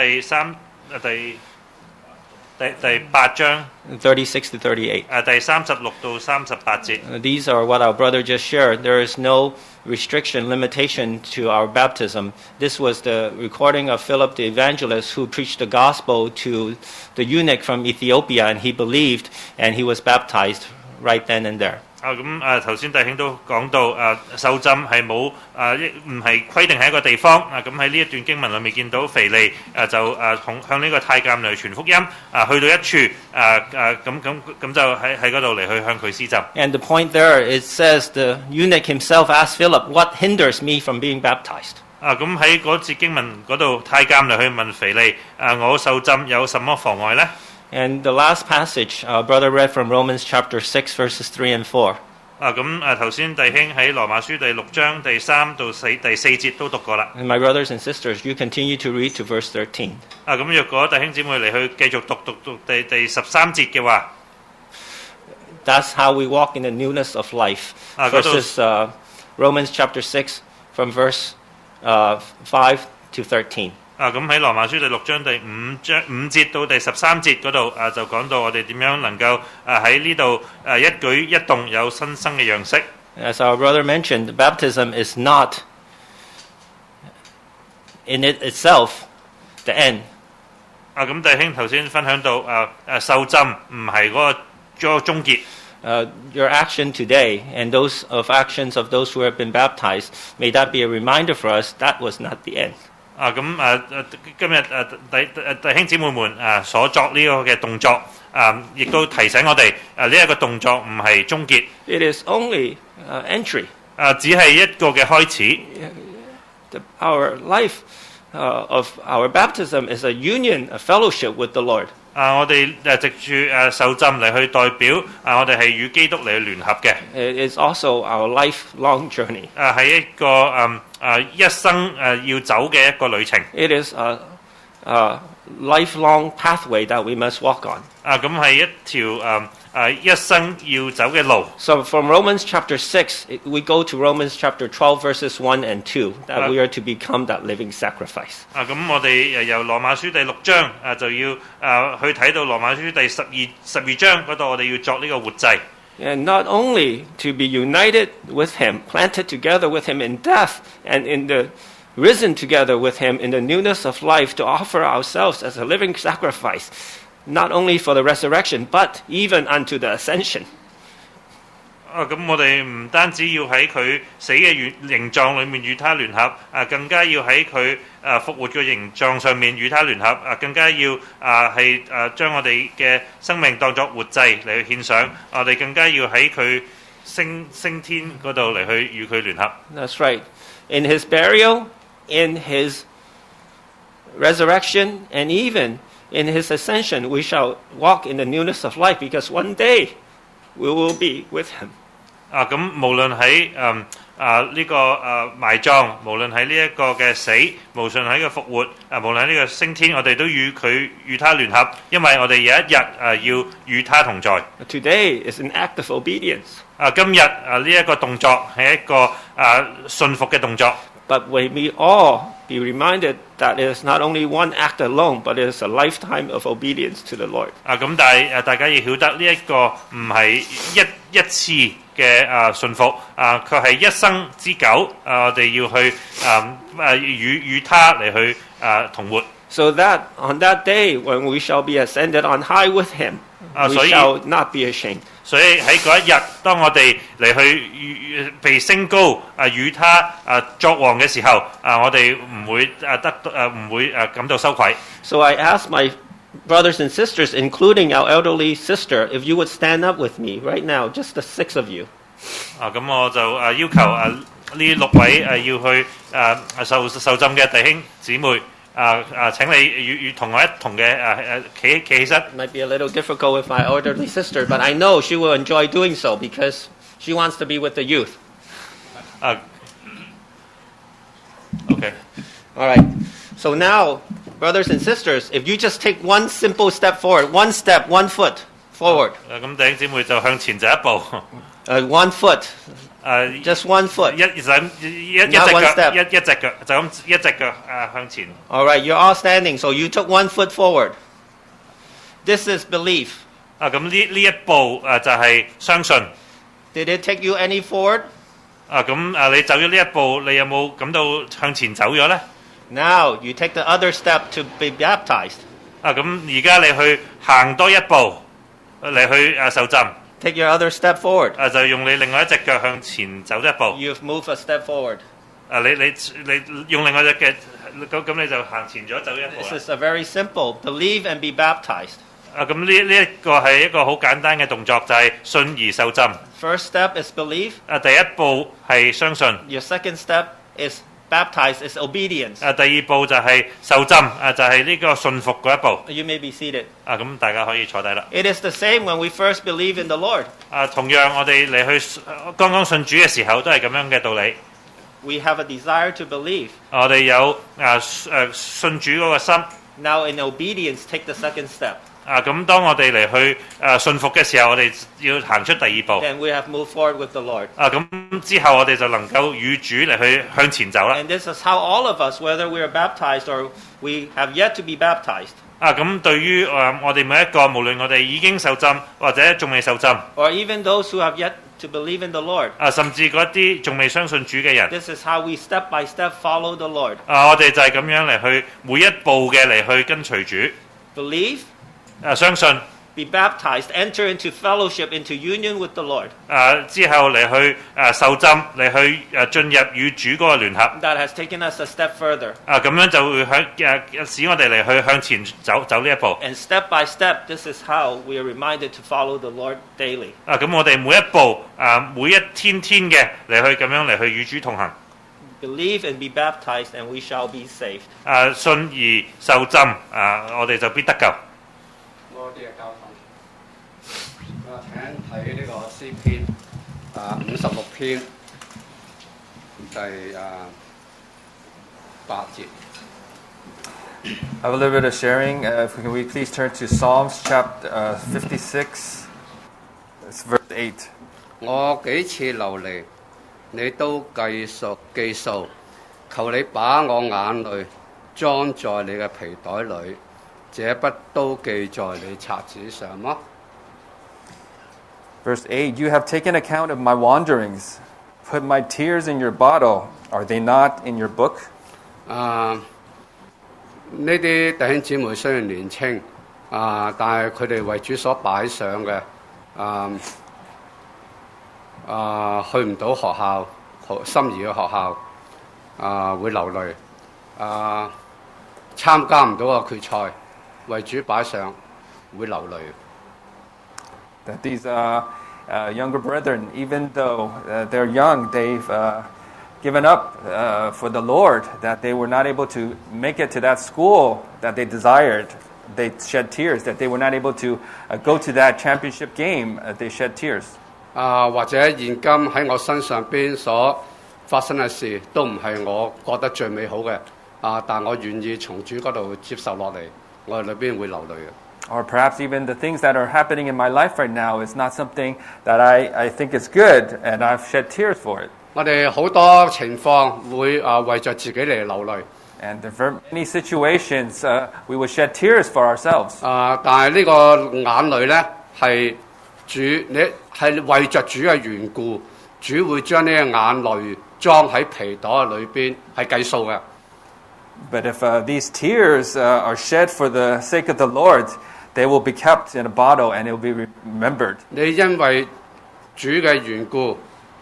第8章 36 to 38. 第36到38節。 These are what our brother just shared. There is no restriction, limitation to our baptism. This was the recording of Philip the evangelist who preached the gospel to the eunuch from Ethiopia, and he believed, and he was baptized right then and there. 頭先弟兄都講到受浸係冇唔係規定喺一個地方咁喺呢一段經文裏面見到腓利就向呢個太監嚟傳福音去到一處咁就喺嗰度嚟去向佢施浸。 And the point there, it says the eunuch himself asked Philip, "What hinders me from being baptized?" 咁喺嗰節經文嗰度太監嚟去問腓利我受浸有什麼妨礙呢？ And the last passage, brother read from Romans chapter 6, verses 3 and 4. 頭先弟兄喺羅馬書第6章第3到第4節都讀過啦。 And my brothers and sisters, you continue to read to verse 13. 咁若果弟兄姊妹嚟去繼續讀第13節嘅話 That's how we walk in the newness of life. Verses Romans chapter 6 from verse 5 to 13. 咁喺羅馬書第6章第5節到第13節嗰度就講到我哋點樣能夠喺呢度一舉一動有新生嘅樣式。 As our brother mentioned, baptism is not in it itself the end. 咁弟兄頭先分享到受浸唔係嗰個終結。 Your action today and those of actions of those who have been baptized, may that be a reminder for us that was not the end. 今日弟兄姊妹們所作呢個嘅動作亦都提醒我哋呢一個動作唔係終結。 It is only entry. 只係一個嘅開始。 Our life of our baptism is a union, a fellowship with the Lord. 我哋藉住受浸嚟去代表我哋係與基督嚟去聯合嘅。 It is also our lifelong journey. 係一個一生要走嘅一個旅程。 It is a lifelong pathway that we must walk on. 咁係一條一生要走嘅路。 So from Romans chapter 6, we go to Romans chapter 12, verses 1 and 2, that we are to become that living sacrifice. 咁我哋由羅馬書第6章就要去睇到羅馬書第12章嗰度，我哋要作呢個活祭。 And not only to be united with him, planted together with him in death, and in the risen together with him in the newness of life, to offer ourselves as a living sacrifice, not only for the resurrection, but even unto the ascension. 咁我哋唔單止要喺佢死嘅形狀裏面與他聯合，更加要喺佢復活嘅形狀上面與他聯合，更加要係將我哋嘅生命當作活祭嚟去獻上，我哋更加要喺佢升天嗰度嚟去與佢聯合。 That's right. In his burial, in his resurrection, and even in his ascension, we shall walk in the newness of life, because one day we will be with him. 咁無論喺呢個埋葬，無論喺呢一個嘅死，無論喺個復活，無論喺呢個升天，我哋都與他聯合，因為我哋有一日要與他同在。 Today is an act of obedience. 今日呢一個動作係一個信服嘅動作。 But we all be reminded that it is not only one act alone, but it is a lifetime of obedience to the Lord. 咁但係大家要曉得呢一個唔係一次嘅信服，佢係一生之久。我哋要去與他嚟去同活。 So that on that day when we shall be ascended on high with him, we shall not be ashamed. 所以喺嗰一日，當我哋嚟去被升高與他作王嘅時候，我哋唔會感到羞愧。 So I ask my brothers and sisters, including our elderly sister, if you would stand up with me right now, just the 6 of you. 咁我就要求呢6位要去受浸嘅弟兄姊妹。請你與同我一同嘅企起身。 It might be a little difficult with my elderly sister, but I know she will enjoy doing so because she wants to be with the youth. Okay. All right. So now, brothers and sisters, if you just take one simple step forward, one step, 1 foot forward. 咁弟兄姊妹就向前走一步。 1 foot. Just 1 foot. 一隻腳就咁一隻腳向前。 All right, you're all standing, so you took 1 foot forward. This is belief. 咁呢一步就係相信。 Did it take you any forward? 咁你走咗呢一步，你有冇感到向前走咗咧？ Now you take the other step to be baptized. 咁而家你去行多一步嚟去受浸。 Take your other step forward. 就用你另外一隻腳向前走一步。 You've moved a step forward. 你用另外一隻腳，咁你就行前咗走一步。 This is a very simple. Believe and be baptized. 咁呢一個係一個好簡單嘅動作，就係信而受浸。 First step is believe. 第一步係相信。 Your second step is baptized, is obedience. 第二步就係受浸，就係呢個信服嗰一步。 You may be seated. 咁大家可以坐低啦。 It is the same when we first believe in the Lord. 同樣我哋嚟去剛剛信主嘅時候，都係咁樣嘅道理。 We have a desire to believe. 我哋有信主嗰個心。 Now in obedience, take the second step. 咁當我哋嚟去信服嘅時候，我哋要行出第二步。 Then we have moved forward with the Lord. 咁之後我哋就能夠與主嚟去向前走啦。 And this is how all of us, whether we are baptized or we have yet to be baptized. 咁對於我哋每一個，無論我哋已經受浸或者仲未受浸 ，or even those who have yet to believe in the Lord. 甚至嗰啲仲未相信主嘅人 This is how we step by step follow the Lord. 我哋就係咁樣嚟去每一步嘅嚟去跟隨主。 Believe. 相信。 Be baptized, enter into fellowship, into union with the Lord. 之後嚟去受浸，嚟去進入與主嗰個聯合。 That has taken us a step further. 咁樣就會使我哋嚟去向前走呢一步。 And step by step, this is how we are reminded to follow the Lord daily. 咁我哋每一步每一天嘅嚟去咁樣嚟去與主同行。 Believe and be baptized, and we shall be saved. 信而受浸，我哋就必得救。 多啲嘅交通。請睇呢個詩篇56篇第8節。 I have a little bit of sharing. Can we please turn to Psalms chapter 56, verse 8. 我幾次流離，你都記數，求你把我眼淚裝在你嘅皮袋裏，這不都記在你冊子上嗎？ Verse 8, you have taken account of my wanderings, put my tears in your bottle. Are they not in your book? 呢啲弟兄姊妹雖然年青，但係佢哋為主所擺上嘅，去唔到學校，心儀嘅學校，會流淚，參加唔到個決賽，為主擺上會流淚。 That these younger brethren, even though they're young, they've given up for the Lord, that they were not able to make it to that school that they desired. They shed tears, that they were not able to go to that championship game. They shed tears. 或者現今喺我身上邊所發生嘅事，都唔係我覺得最美好嘅，但我願意從主嗰度接受落嚟，我裏邊會流淚嘅。 Or perhaps even the things that are happening in my life right now is not something that I think is good, and I've shed tears for it. 我哋好多情況會為着自己嚟流淚。 And for many situations, we would shed tears for ourselves. 但係呢個眼淚咧係主，你係為着主嘅緣故，主會將呢個眼淚裝喺皮袋裏邊，係計數嘅。 But if these tears are shed for the sake of the Lord, they will be kept in a bottle and it will be remembered. 你因為主嘅緣故，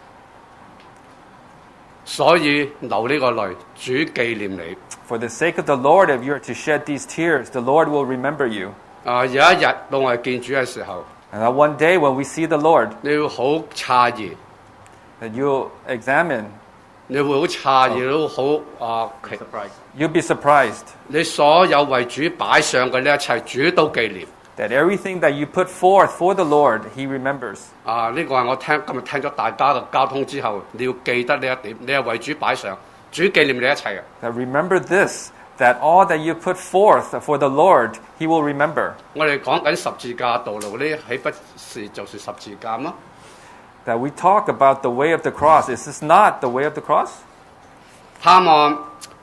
所以流呢個淚，主紀念你。 For the sake of the Lord, if you are to shed these tears, the Lord will remember you. 有一日到我哋見主嘅時候， And that one day when we see the Lord, 你會好詫異， that you'll examine, 你會好詫異，都好 you'll be surprised 你所有為主擺上嘅呢一切，主都紀念。 that everything that you put forth for the Lord, He remembers. 呢個係我今日聽咗大家嘅交通之後，你要記得呢一點，你係為主擺上，主紀念你一切嘅。 That remember this, that all that you put forth for the Lord, He will remember. 我哋講緊十字架道路呢，豈不是就是十字架嗎？ That we talk about the way of the cross. Is this not the way of the cross? 盼望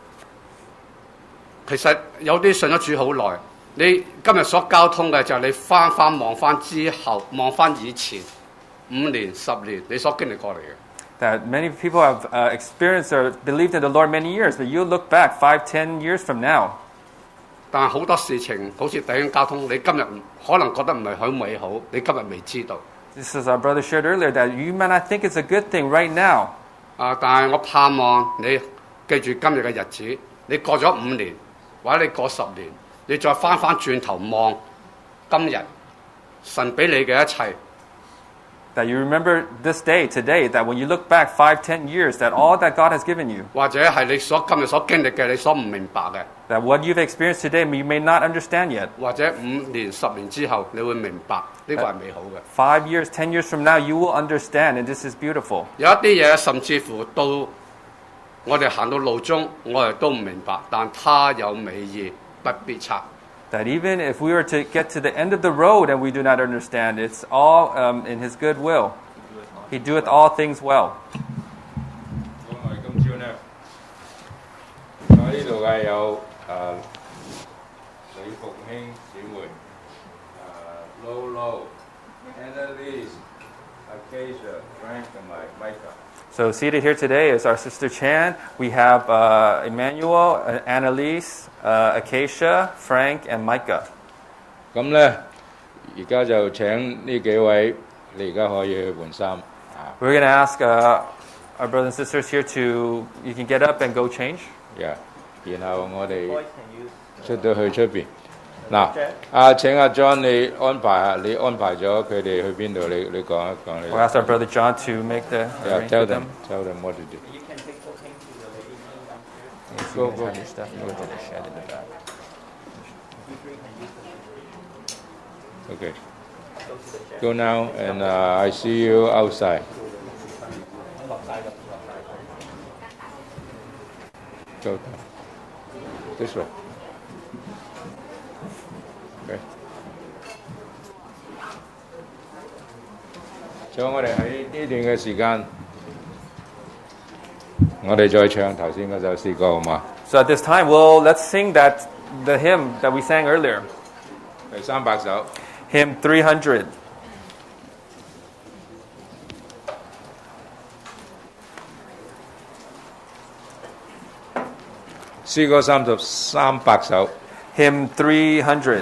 其實有啲信咗主好耐，你今日所交通嘅就係你翻望翻之後，望翻以前5年、10年你所經歷過嚟嘅。 That many people have experienced or believed in the Lord many years, but you look back 5-10 years from now. 但係好多事情，好似第一交通，你今日可能覺得唔係好美好，你今日未知道。 This is our brother shared earlier that you might not think it's a good thing right now. 但係我盼望你記住今日嘅日子，你過咗5年，或者你過10年，你再翻轉頭望今日神俾你嘅一切。 That you remember this day, today, that when you look back 5-10 years, that all that God has given you, 或者係你今日所經歷嘅，你所唔明白嘅， that what you've experienced today you may not understand yet. 或者5年、10年之後，你會明白呢個係美好嘅。 5 years, 10 years from now, you will understand, and this is beautiful. 有一啲嘢甚至乎到我哋行到路中，我哋都唔明白，但他有美意，不必測。 That even if we were to get to the end of the road and we do not understand, it's all in His good will. He doeth all things well. 我哋今朝呢，喺呢度嘅有李復興姊妹、Lolo、Annalise、Acacia、Frank 同埋 Micah。 So seated here today is our sister Chan. We have Emmanuel, Annalise, Acacia, Frank, and Micah. 咁呢，而家就請呢幾位，你而家可以去換衫。 We're going to ask our brothers and sisters here you can get up and go change. Yeah. 然後我哋出到去出邊。嗱，請阿 John 你安排下，你安排咗佢哋去邊度？你講一講。 We'll ask our brother John to make the arrange tell with them them. what to do. You can take the thing to the ladies' room downstairs. Go have your stuff and go to the shed in the back. Okay. Go now, and I see you outside. Go this way. Okay. 所以我哋喺呢段嘅時間，我哋再唱頭先嗰首詩歌好嗎？ So at this time, let's sing the hymn that we sang earlier. 第300首。 Hymn 300. 詩歌300首。 Hymn 300.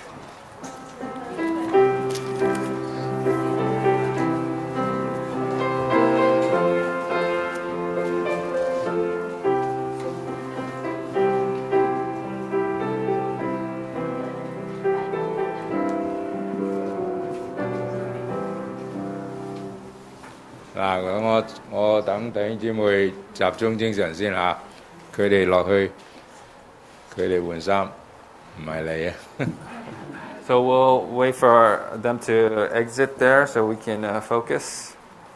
嗱，咁我等弟兄姊妹集中精神先嚇，佢哋落去，佢哋換衫，唔係你啊。 So we'll wait for them to exit there so we can focus.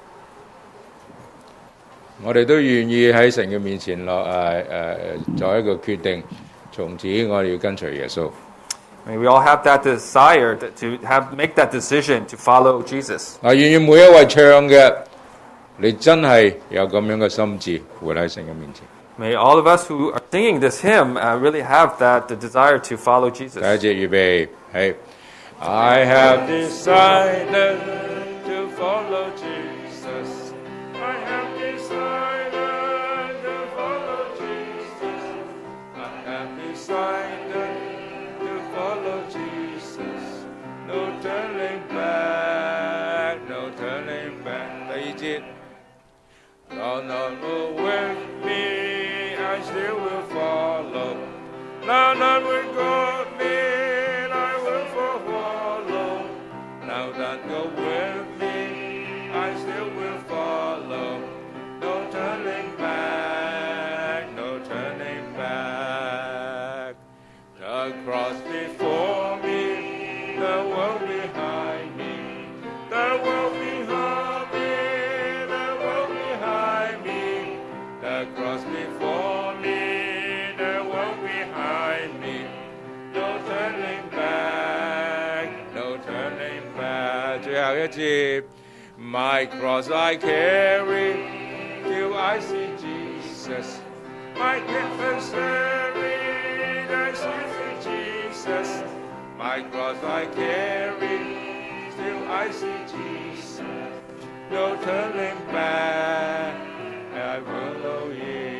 我哋都願意喺神嘅面前作一個決定，從此我哋要跟隨耶穌。 I mean, we all have that desire to make that decision to follow Jesus. 嗱，願意每一位唱嘅，你真係有咁樣嘅心志，活喺神嘅面前。 May all of us who are singing this hymn really have the desire to follow Jesus. 第一節預備，係 I have decided to follow Jesus. I have decided to follow Jesus. I have decided to follow Jesus. No turning back, no turning back. 第二節 Though none will with me, I still will follow. Now none will go with me, I will follow. Now none go with me, I still will follow. No turning back, no turning back. The cross before me, the world behind me, the world behind me, the world behind me. The cross before me, the world behind me. No turning back, no turning back. 最後一節 My cross I carry till I see Jesus. My adversary, I see Jesus. My cross I carry till I see Jesus. No turning back, I follow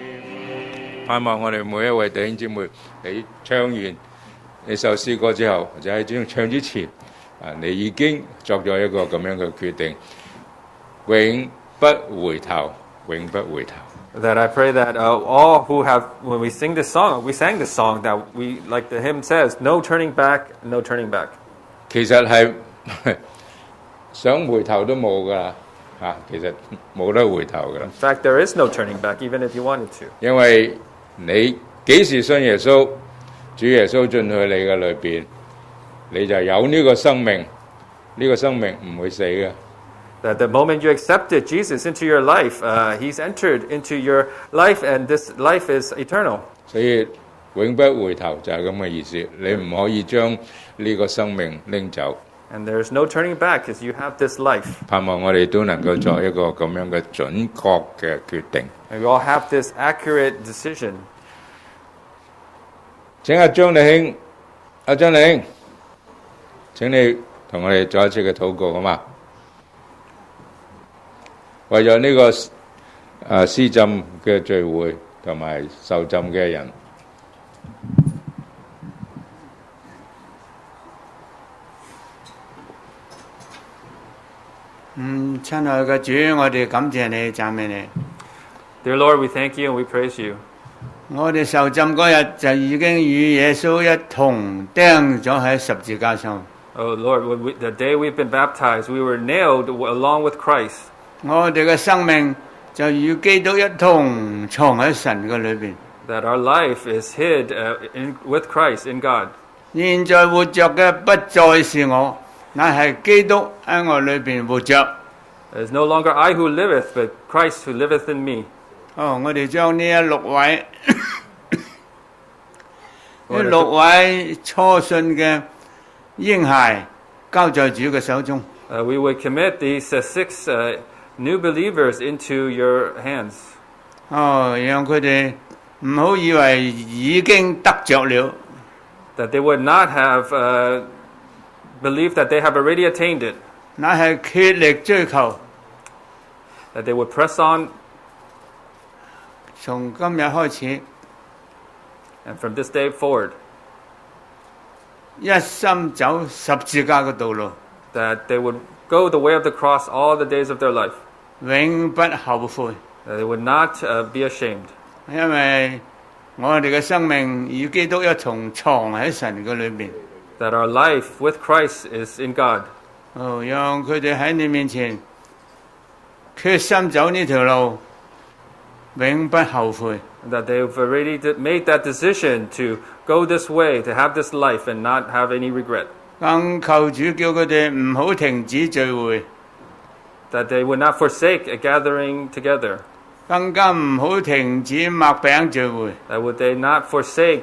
Him. 盼望我哋每一位弟兄姊妹，你唱完呢首詩歌之後，或者喺唱之前，你已經作咗一個咁樣嘅決定，永不回頭，永不回頭。 That I pray that all who have, when we sing this song, we sang this song, that we, like the hymn says, no turning back, no turning back. 其實係想回頭都冇㗎嚇，其實冇得回頭㗎。 In fact, there is no turning back, even if you wanted to. 因為你幾時信耶穌，主耶穌進去你嘅裏邊，你就有呢個生命，呢個生命唔會死嘅。 That the moment you accepted Jesus into your life, He's entered into your life, and this life is eternal. 所以永不回頭就係咁嘅意思，你唔可以將呢個生命拎走。 And there's no turning back because you have this life. 盼望我哋都能夠作一個咁樣嘅準確嘅決定。 And we all have this accurate decision. 請阿張利兄，阿張利兄，請你同我哋做一次嘅禱告好嗎？為咗呢個施浸嘅聚會同埋受浸嘅人， 親愛嘅主，我哋感謝你，讚美你。 Dear Lord, we thank you and we praise you. 我哋受浸嗰日就已經與耶穌一同釘咗喺十字架上。 Oh Lord, the day we've been baptized, we were nailed along with Christ. 我哋嘅生命就與基督一同藏喺神嘅裏邊。 That our life is hid with Christ in God. 現在活着嘅不再是我，乃係基督喺我裏邊活着。 It is no longer I who liveth, but Christ who liveth in me. 我哋將呢6位呢6位初信嘅嬰孩交在主嘅手中。 We would commit these 6 new believers into your hands. 讓佢哋唔好以為已經得着了。 That they would not have believed that they have already attained it. 乃係竭力追求。 That they would press on. 從今日開始， And from this day forward, 一心走十字架嘅道路， that they would go the way of the cross all the days of their life. 永不後悔， That they would not be ashamed. 因為我哋嘅生命與基督一同藏喺神嘅裏面。 That our life with Christ is in God. 讓佢哋喺你面前決心走呢條路，永不後悔。 That they've already made that decision to go this way, to have this life and not have any regret. 更求主叫佢哋唔好停止聚會， That they would not forsake a gathering together. 更加唔好停止擘餅聚會。 That would they not forsake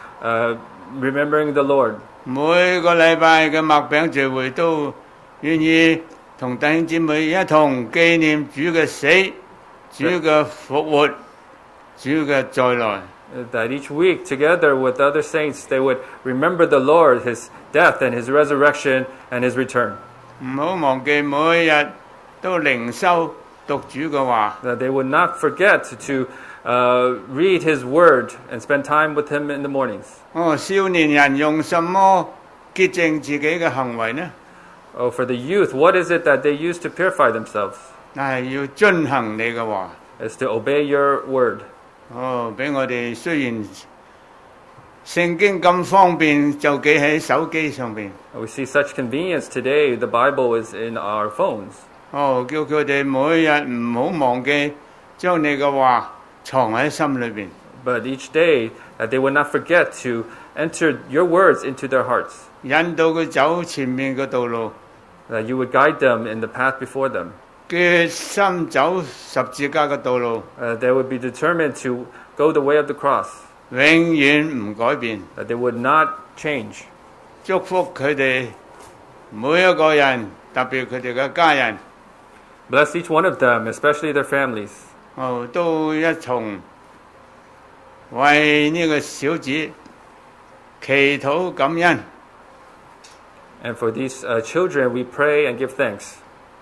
remembering the Lord. 每個禮拜嘅擘餅聚會都願意同弟兄姊妹一同紀念主嘅死、主嘅復活、主嘅再來。 That each week, together with the other saints, they would remember the Lord, His death and His resurrection and His return. 唔好忘記每日都靈修讀主嘅話。 That they would not forget to read His Word and spend time with Him in the mornings. 少年人用什麼潔淨自己嘅行為呢？ Oh, for the youth, what is it that they use to purify themselves? 係要遵行你嘅話。 Is to obey your word. 俾我哋雖然聖經咁方便，就記喺手機上邊。 We see such convenience today. The Bible is in our phones. 叫佢哋每日唔好忘記將你嘅話藏喺心裏邊。 But each day, that they would not forget to enter your words into their hearts. 引導佢走前面嘅道路。 That you would guide them in the path before them. 決心走十字架嘅道路。 They would be determined to go the way of the cross. 永遠唔改變。 That they would not change. 祝福佢哋每一個人，特別佢哋嘅家人。 Bless each one of them, especially their families. 都一同為呢個小子祈禱感恩。 And for these children, we pray and give thanks.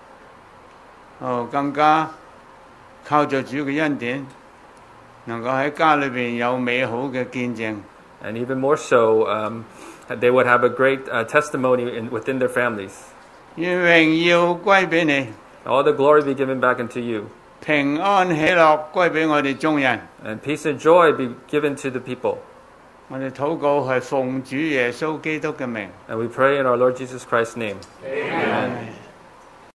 更加靠着主嘅恩典，能夠喺家裏邊有美好嘅見證。 And even more so, they would have a great testimony within their families. 願榮耀歸俾你。 All the glory be given back unto you. 平安喜樂歸俾我哋眾人。 And peace and joy be given to the people. 我哋禱告係奉主耶穌基督嘅名。 And we pray in our Lord Jesus Christ's name. Amen.